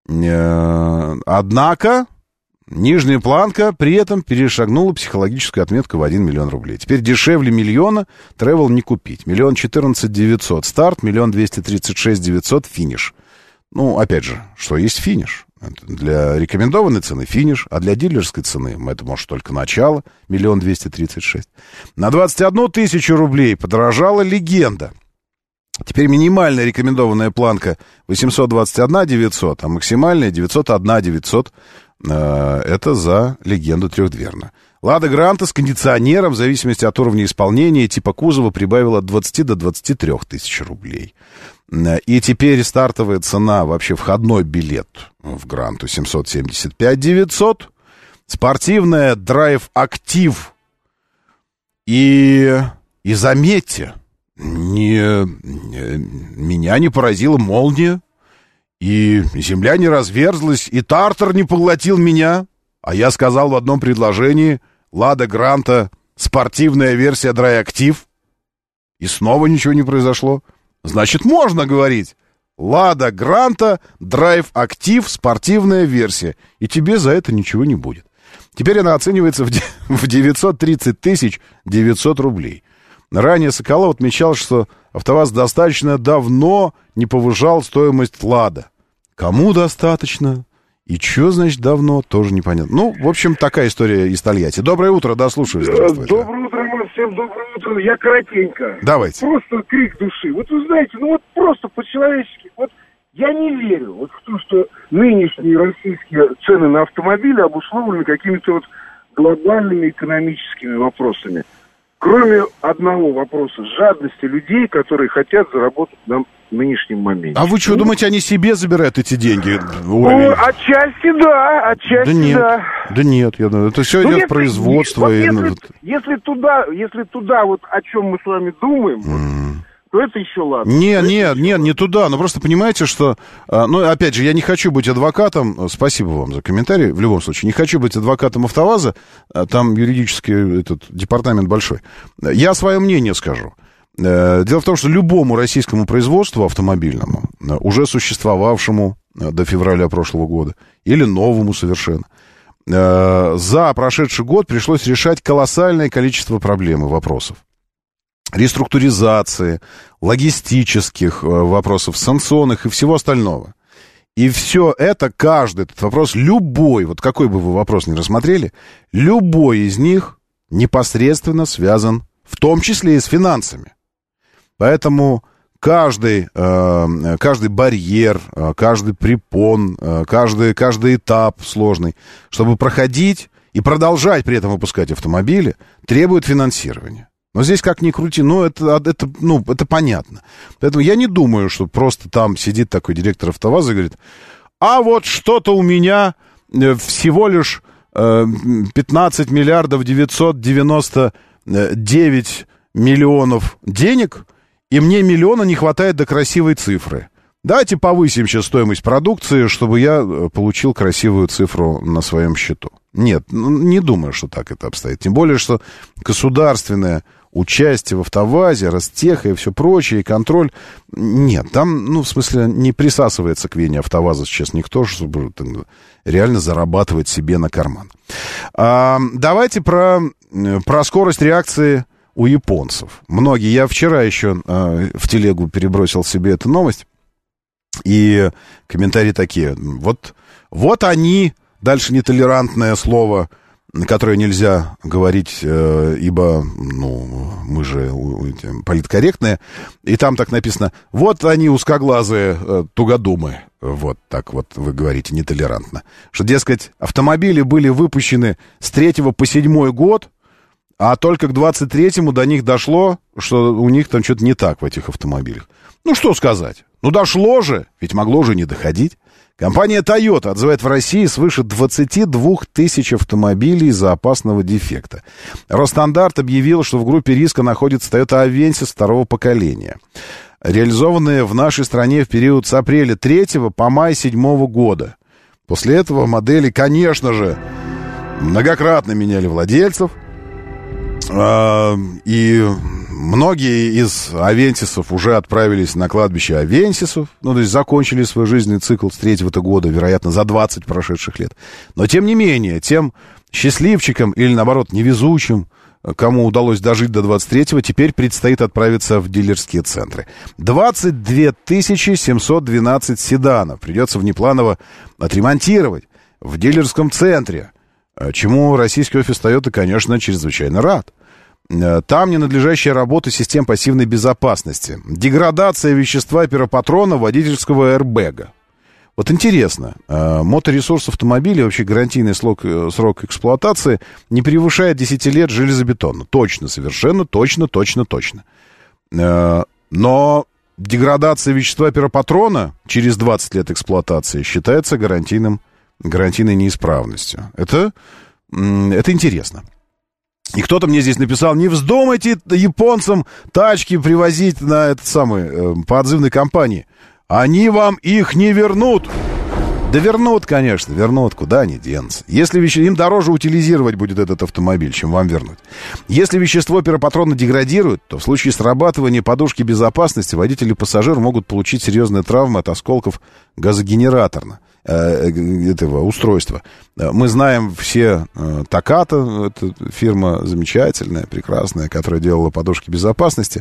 Однако нижняя планка при этом перешагнула психологическую отметку в 1 миллион рублей. Теперь дешевле миллиона Тревел не купить. 1 14 900 старт, 1 236 900 финиш. Ну, опять же, что есть финиш? Для рекомендованной цены финиш, а для дилерской цены это может только начало, 1 236 000. На 21 тысячу рублей подорожала Легенда. Теперь минимальная рекомендованная планка 821 900, а максимальная 901 900. Это за Легенду трехдверную. Лада Гранта с кондиционером, в зависимости от уровня исполнения и типа кузова, прибавила от 20 до 23 тысяч рублей. И теперь стартовая цена, вообще входной билет в Гранту 775 900. Спортивная Drive Active. И заметьте, меня не поразила молния, и земля не разверзлась, и тартар не поглотил меня. А я сказал в одном предложении: Лада Гранта, спортивная версия Drive Active. И снова ничего не произошло. значит, можно говорить. Лада Гранта, Драйв Актив, спортивная версия. И тебе за это ничего не будет. Теперь она оценивается в 930 900 рублей. Ранее Соколов отмечал, что АвтоВАЗ достаточно давно не повышал стоимость Лада. Кому достаточно? И что, значит, давно, тоже непонятно. Ну, в общем, такая история из Тольятти. Доброе утро, да, слушаю. Доброе утро, всем доброе утро. Я коротенько. Давайте. Просто крик души. Вот вы знаете, ну вот просто по-человечески. Вот я не верю вот в то, что нынешние российские цены на автомобили обусловлены какими-то вот глобальными экономическими вопросами. Кроме одного вопроса – жадности людей, которые хотят заработать на нынешнем моменте. А вы что, думаете, они себе забирают эти деньги? Ну, отчасти да, отчасти да. Да нет, я думаю, это все идет в производство. Если туда вот о чем мы с вами думаем, то это еще ладно. Нет, не туда. Но просто понимаете, что... Ну, опять же, я не хочу быть адвокатом. Спасибо вам за комментарий. В любом случае, не хочу быть адвокатом АвтоВАЗа. Там юридический этот департамент большой. Я свое мнение скажу. Дело в том, что любому российскому производству автомобильному, уже существовавшему до февраля прошлого года, или новому совершенно, за прошедший год пришлось решать колоссальное количество проблем и вопросов. Реструктуризации, логистических вопросов, санкционных и всего остального. И все это, каждый этот вопрос, любой, вот какой бы вы вопрос ни рассмотрели, любой из них непосредственно связан, в том числе и с финансами. Поэтому каждый барьер, каждый препон, каждый этап сложный, чтобы проходить и продолжать при этом выпускать автомобили, требует финансирования. Но здесь как ни крути, это понятно. Поэтому я не думаю, что просто там сидит такой директор АвтоВАЗа и говорит, а вот что-то у меня всего лишь 15 миллиардов 999 миллионов денег, и мне миллиона не хватает до красивой цифры. Давайте повысим сейчас стоимость продукции, чтобы я получил красивую цифру на своем счету. Нет, не думаю, что так это обстоит. Тем более, что государственное участие в АвтоВАЗе, Ростеха и все прочее, и контроль, нет, там, не присасывается к вене АвтоВАЗа сейчас никто, чтобы реально зарабатывать себе на карман. Давайте про скорость реакции у японцев. Многие, я вчера еще в телегу перебросил себе эту новость, и комментарии такие, вот они, дальше нетолерантное слово, которое нельзя говорить, ибо, мы же политкорректные, и там так написано, вот они узкоглазые тугодумы, вот так вот вы говорите нетолерантно, что, дескать, автомобили были выпущены с 3 по 7 год, а только к 23-му до них дошло, что у них там что-то не так в этих автомобилях. Ну, что сказать? Дошло же, ведь могло же не доходить. Компания Toyota отзывает в России свыше 22 тысяч автомобилей из-за опасного дефекта. Росстандарт объявил, что в группе риска находится Toyota Avensis второго поколения, реализованные в нашей стране в период с апреля 3 по май 7 года. После этого модели, конечно же, многократно меняли владельцев, и многие из авентисов уже отправились на кладбище авентисов, то есть закончили свой жизненный цикл с 3-го года, вероятно, за 20 прошедших лет. Но, тем не менее, тем счастливчикам или, наоборот, невезучим, кому удалось дожить до 23-го, теперь предстоит отправиться в дилерские центры. 22 712 седанов придется внепланово отремонтировать в дилерском центре, чему российский офис Toyota, конечно, чрезвычайно рад. Там ненадлежащая работа систем пассивной безопасности, деградация вещества пиропатрона водительского аэрбэга. Вот интересно, моторесурс автомобиля, вообще гарантийный срок эксплуатации не превышает 10 лет железобетона. Точно, совершенно точно. Но деградация вещества пиропатрона через 20 лет эксплуатации считается гарантийной неисправностью. Это интересно. И кто-то мне здесь написал, не вздумайте японцам тачки привозить на по отзывной компании. Они вам их не вернут. Да вернут, конечно, вернут, куда они денутся. Если им дороже утилизировать будет этот автомобиль, чем вам вернуть. Если вещество пиропатрона деградирует, то в случае срабатывания подушки безопасности водитель и пассажир могут получить серьезные травмы от осколков газогенератора. Этого устройства. Мы знаем все Takata, это фирма замечательная, прекрасная, которая делала подушки безопасности,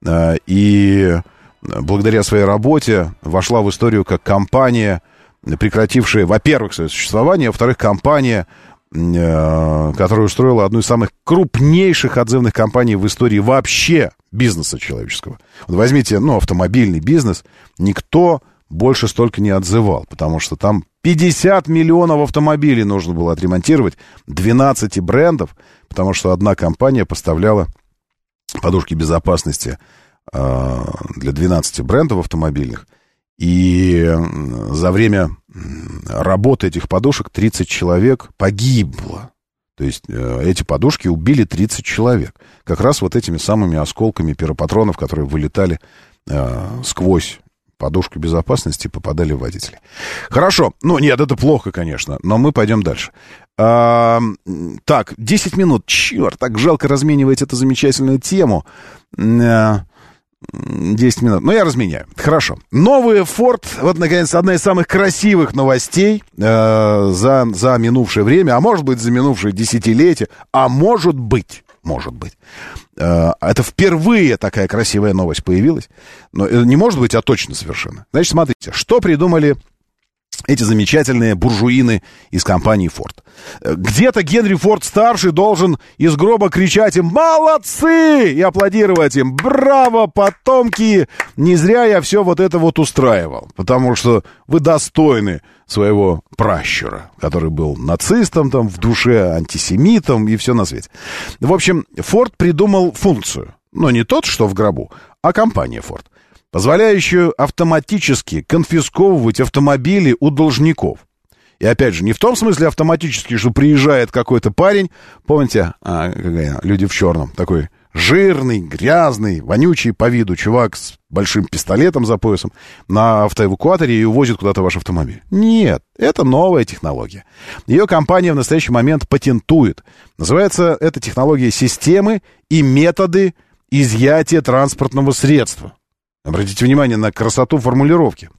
и благодаря своей работе вошла в историю как компания, прекратившая, во-первых, свое существование, а во-вторых, компания, которая устроила одну из самых крупнейших отзывных кампаний в истории вообще бизнеса человеческого. Вот возьмите, автомобильный бизнес, никто больше столько не отзывал, потому что там 50 миллионов автомобилей нужно было отремонтировать, 12 брендов, потому что одна компания поставляла подушки безопасности для 12 брендов автомобильных, и за время работы этих подушек 30 человек погибло. То есть эти подушки убили 30 человек. Как раз вот этими самыми осколками пиропатронов, которые вылетали сквозь подушку безопасности, попадали в водителей. Хорошо. Нет, это плохо, конечно, но мы пойдем дальше. Так, 10 минут. Черт, так жалко разменивать эту замечательную тему. 10 минут. Но я разменяю. Хорошо. Новый Ford, вот, наконец, одна из самых красивых новостей за минувшее время, а может быть, за минувшее десятилетие, а может быть. Это впервые такая красивая новость появилась. Но не может быть, а точно совершенно. Значит, смотрите, что придумали эти замечательные буржуины из компании Ford. Где-то Генри Форд-старший должен из гроба кричать им «Молодцы!» и аплодировать им «Браво, потомки! Не зря я все вот это вот устраивал, потому что вы достойны своего пращура, который был нацистом там в душе, антисемитом и все на свете». В общем, Ford придумал функцию, но не тот, что в гробу, а компания Ford, позволяющую автоматически конфисковывать автомобили у должников. И опять же, не в том смысле автоматически, что приезжает какой-то парень, помните, люди в черном, такой жирный, грязный, вонючий по виду чувак с большим пистолетом за поясом на автоэвакуаторе и увозит куда-то ваш автомобиль. Нет, это новая технология. Ее компания в настоящий момент патентует. Называется эта технология «Системы и методы изъятия транспортного средства». Обратите внимание на красоту формулировки.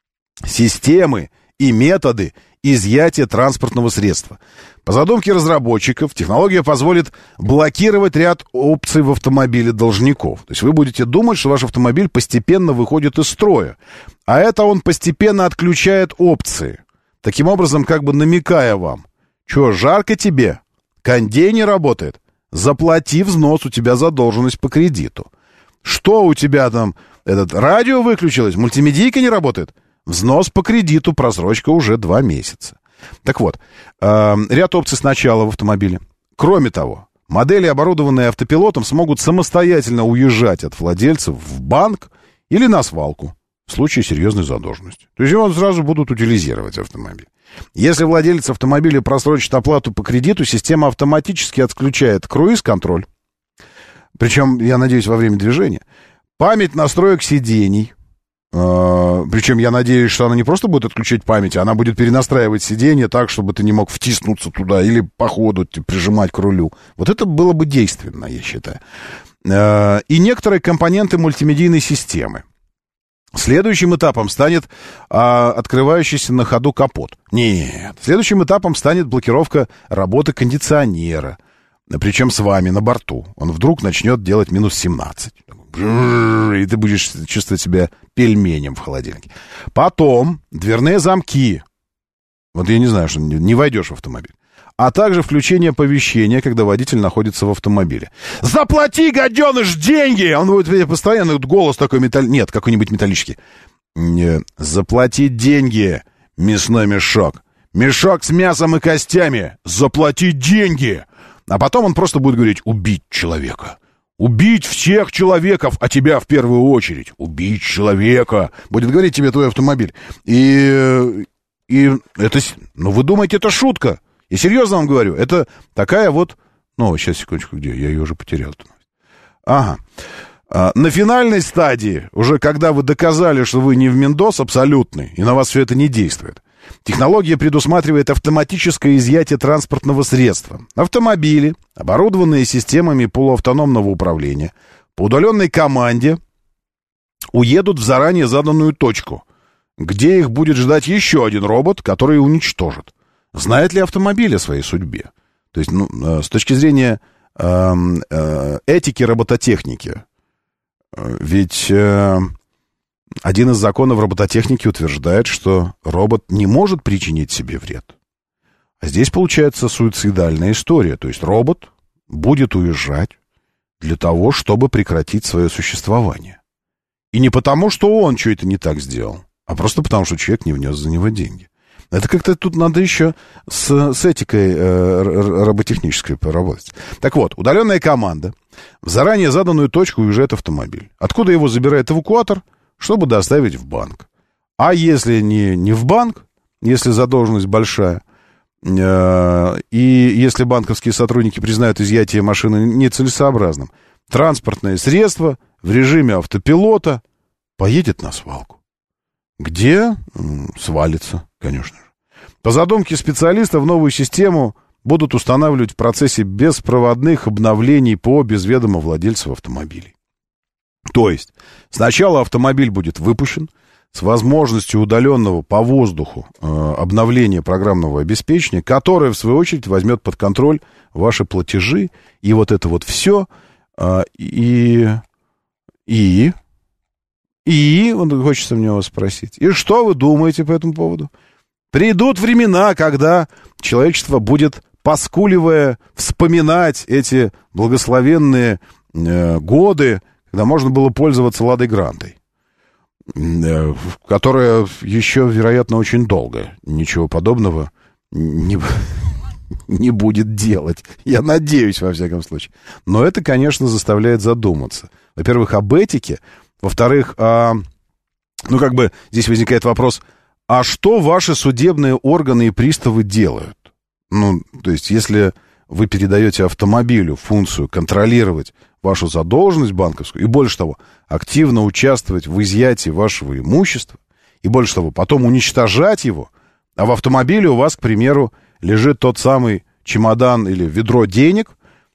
Системы и методы изъятия транспортного средства. По задумке разработчиков, технология позволит блокировать ряд опций в автомобиле должников. То есть вы будете думать, что ваш автомобиль постепенно выходит из строя. А это он постепенно отключает опции. Таким образом, как бы намекая вам: что, жарко тебе? Кондей не работает? Заплати взнос, у тебя задолженность по кредиту. Что у тебя там? Радио выключилось, мультимедийка не работает. Взнос по кредиту, просрочка уже 2 месяца. Так вот, ряд опций сначала в автомобиле. Кроме того, модели, оборудованные автопилотом, смогут самостоятельно уезжать от владельцев в банк или на свалку в случае серьезной задолженности. То есть его сразу будут утилизировать автомобиль. Если владелец автомобиля просрочит оплату по кредиту, система автоматически отключает круиз-контроль. Причем, я надеюсь, во время движения. Память настроек сидений. Причем я надеюсь, что она не просто будет отключать память, а она будет перенастраивать сиденье так, чтобы ты не мог втиснуться туда или по ходу прижимать к рулю. Вот это было бы действенно, я считаю. И некоторые компоненты мультимедийной системы. Следующим этапом станет открывающийся на ходу капот. Нет. Следующим этапом станет блокировка работы кондиционера. Причем с вами на борту. Он вдруг начнет делать минус 17. И ты будешь чувствовать себя пельменем в холодильнике. Потом дверные замки. Вот я не знаю, что не войдешь в автомобиль. А также включение оповещения, когда водитель находится в автомобиле. «Заплати, гаденыш, деньги!» Он будет постоянно, голос такой Нет, какой-нибудь металлический. «Заплати деньги, мясной мешок. Мешок с мясом и костями. Заплати деньги!» А потом он просто будет говорить: «Убить человека. Убить всех человеков, а тебя в первую очередь. Убить человека». Будет говорить тебе твой автомобиль. И это... вы думаете, это шутка? И серьезно вам говорю, это такая вот... сейчас, секундочку, где? Я ее уже потерял. Ага. На финальной стадии, уже когда вы доказали, что вы не в Мендос абсолютный, и на вас все это не действует, Технология предусматривает автоматическое изъятие транспортного средства. Автомобили, оборудованные системами полуавтономного управления, по удаленной команде уедут в заранее заданную точку, где их будет ждать еще один робот, который уничтожит. Знает ли автомобиль о своей судьбе? То есть, с точки зрения этики робототехники, ведь один из законов робототехники утверждает, что робот не может причинить себе вред. А здесь получается суицидальная история. То есть робот будет уезжать для того, чтобы прекратить свое существование. И не потому, что он что-то не так сделал, а просто потому, что человек не внес за него деньги. Это как-то тут надо еще с этикой роботехнической поработать. Так вот, удаленная команда в заранее заданную точку уезжает автомобиль. Откуда его забирает эвакуатор, чтобы доставить в банк. А если не в банк, если задолженность большая, и если банковские сотрудники признают изъятие машины нецелесообразным, транспортное средство в режиме автопилота поедет на свалку, где свалится, конечно же. По задумке специалистов, новую систему будут устанавливать в процессе беспроводных обновлений по без ведома владельцев автомобилей. То есть сначала автомобиль будет выпущен с возможностью удаленного по воздуху обновления программного обеспечения, которое, в свою очередь, возьмет под контроль ваши платежи, и вот это вот все, и он хочется мне вас спросить, и что вы думаете по этому поводу? Придут времена, когда человечество будет, поскуливая, вспоминать эти благословенные годы, когда можно было пользоваться «Ладой Грантой», которая еще, вероятно, очень долго ничего подобного не будет делать. Я надеюсь, во всяком случае. Но это, конечно, заставляет задуматься. Во-первых, об этике. Во-вторых, здесь возникает вопрос, а что ваши судебные органы и приставы делают? То есть, если вы передаете автомобилю функцию контролировать вашу задолженность банковскую, и больше того, активно участвовать в изъятии вашего имущества, и больше того, потом уничтожать его, а в автомобиле у вас, к примеру, лежит тот самый чемодан или ведро денег,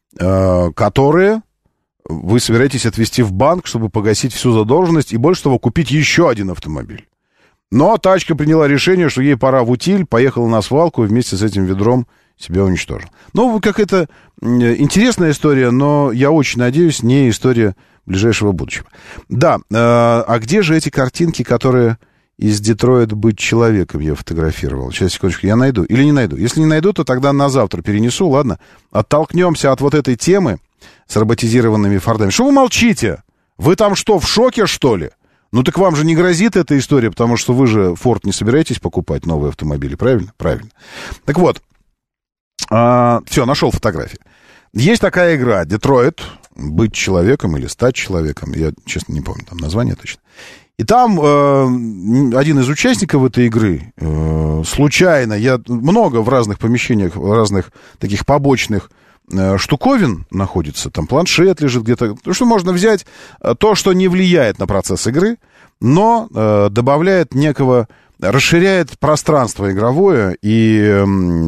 которые вы собираетесь отвезти в банк, чтобы погасить всю задолженность, и больше того, купить еще один автомобиль. Но тачка приняла решение, что ей пора в утиль, поехала на свалку и вместе с этим ведром себя уничтожил. Какая-то интересная история, но я очень надеюсь, не история ближайшего будущего. Да, а где же эти картинки, которые из Детройта «Быть человеком» я фотографировал? Сейчас, секундочку, я найду или не найду? Если не найду, то тогда на завтра перенесу, ладно? Оттолкнемся от вот этой темы с роботизированными фордами. Что вы молчите? Вы там что, в шоке, что ли? Так вам же не грозит эта история, потому что вы же Ford не собираетесь покупать новые автомобили, правильно? Правильно. Так вот, все, нашел фотографии. Есть такая игра «Детройт», «Быть человеком» или «Стать человеком». Я, честно, не помню там название точно. И там один из участников этой игры случайно, я много в разных помещениях, в разных таких побочных штуковин находится, там планшет лежит где-то, что можно взять то, что не влияет на процесс игры, но добавляет некого, расширяет пространство игровое и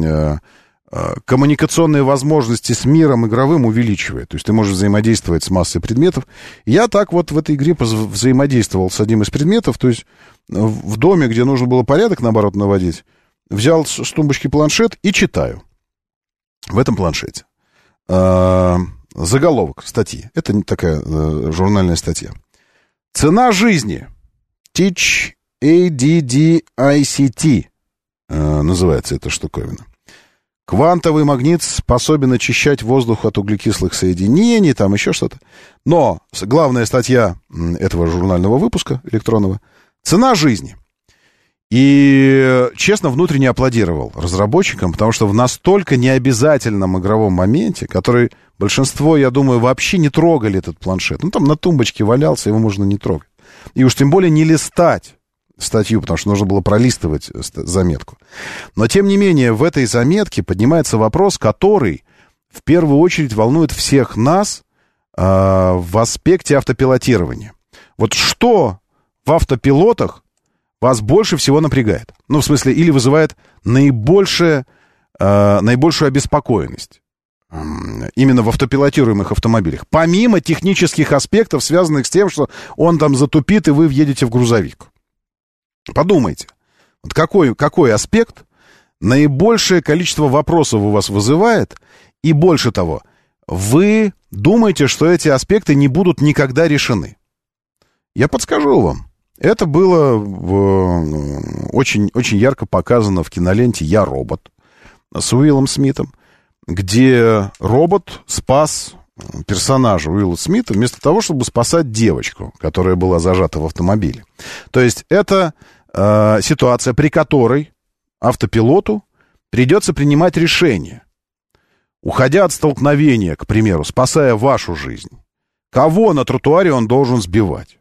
коммуникационные возможности с миром игровым увеличивает. То есть ты можешь взаимодействовать с массой предметов. Я так вот в этой игре взаимодействовал с одним из предметов, то есть в доме, где нужно было порядок, наоборот, наводить, взял с тумбочки планшет и читаю. В этом планшете заголовок статьи. Это такая журнальная статья. Цена жизни. Teach ADDICT называется эта штуковина. Квантовый магнит способен очищать воздух от углекислых соединений, там еще что-то. Но главная статья этого журнального выпуска электронного — цена жизни. И, честно, внутренне аплодировал разработчикам, потому что в настолько необязательном игровом моменте, который большинство, я думаю, вообще не трогали этот планшет. Там на тумбочке валялся, его можно не трогать. И уж тем более не листать статью, потому что нужно было пролистывать заметку. Но, тем не менее, в этой заметке поднимается вопрос, который в первую очередь волнует всех нас в аспекте автопилотирования. Вот что в автопилотах вас больше всего напрягает? Ну, в смысле, или вызывает наибольшую обеспокоенность? Именно в автопилотируемых автомобилях. Помимо технических аспектов, связанных с тем, что он там затупит, и вы въедете в грузовик. Подумайте, вот какой аспект наибольшее количество вопросов у вас вызывает, и больше того, вы думаете, что эти аспекты не будут никогда решены. Я подскажу вам. Это было очень, очень ярко показано в киноленте «Я робот» с Уиллом Смитом, где робот спас персонажа Уилла Смита вместо того, чтобы спасать девочку, которая была зажата в автомобиле. То есть это ситуация, при которой автопилоту придется принимать решение, уходя от столкновения, к примеру, спасая вашу жизнь. Кого на тротуаре он должен сбивать?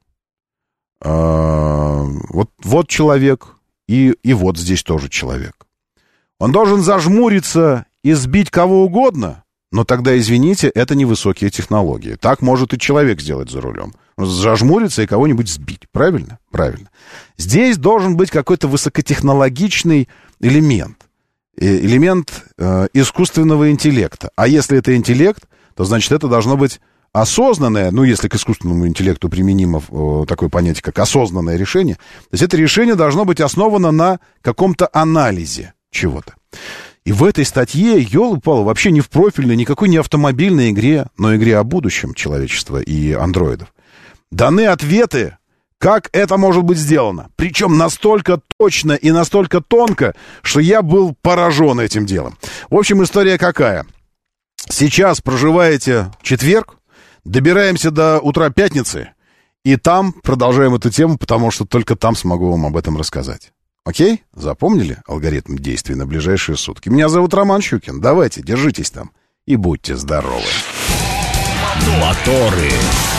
Вот человек, и вот здесь тоже человек. Он должен зажмуриться и сбить кого угодно, но тогда, извините, это невысокие технологии. Так может и человек сделать за рулем. Зажмуриться и кого-нибудь сбить. Правильно? Правильно. Здесь должен быть какой-то высокотехнологичный элемент. Элемент искусственного интеллекта. А если это интеллект, то, значит, это должно быть осознанное, ну, если к искусственному интеллекту применимо такое понятие, как осознанное решение, то есть это решение должно быть основано на каком-то анализе чего-то. И в этой статье, ёлы-палы, вообще не в профильной, никакой не автомобильной игре, но игре о будущем человечества и андроидов, даны ответы, как это может быть сделано. Причем настолько точно и настолько тонко, что я был поражен этим делом. В общем, история какая? Сейчас проживаете четверг, добираемся до утра пятницы, и там продолжаем эту тему, потому что только там смогу вам об этом рассказать. Окей? Запомнили алгоритм действий на ближайшие сутки? Меня зовут Роман Щукин. Давайте, держитесь там и будьте здоровы. Моторы.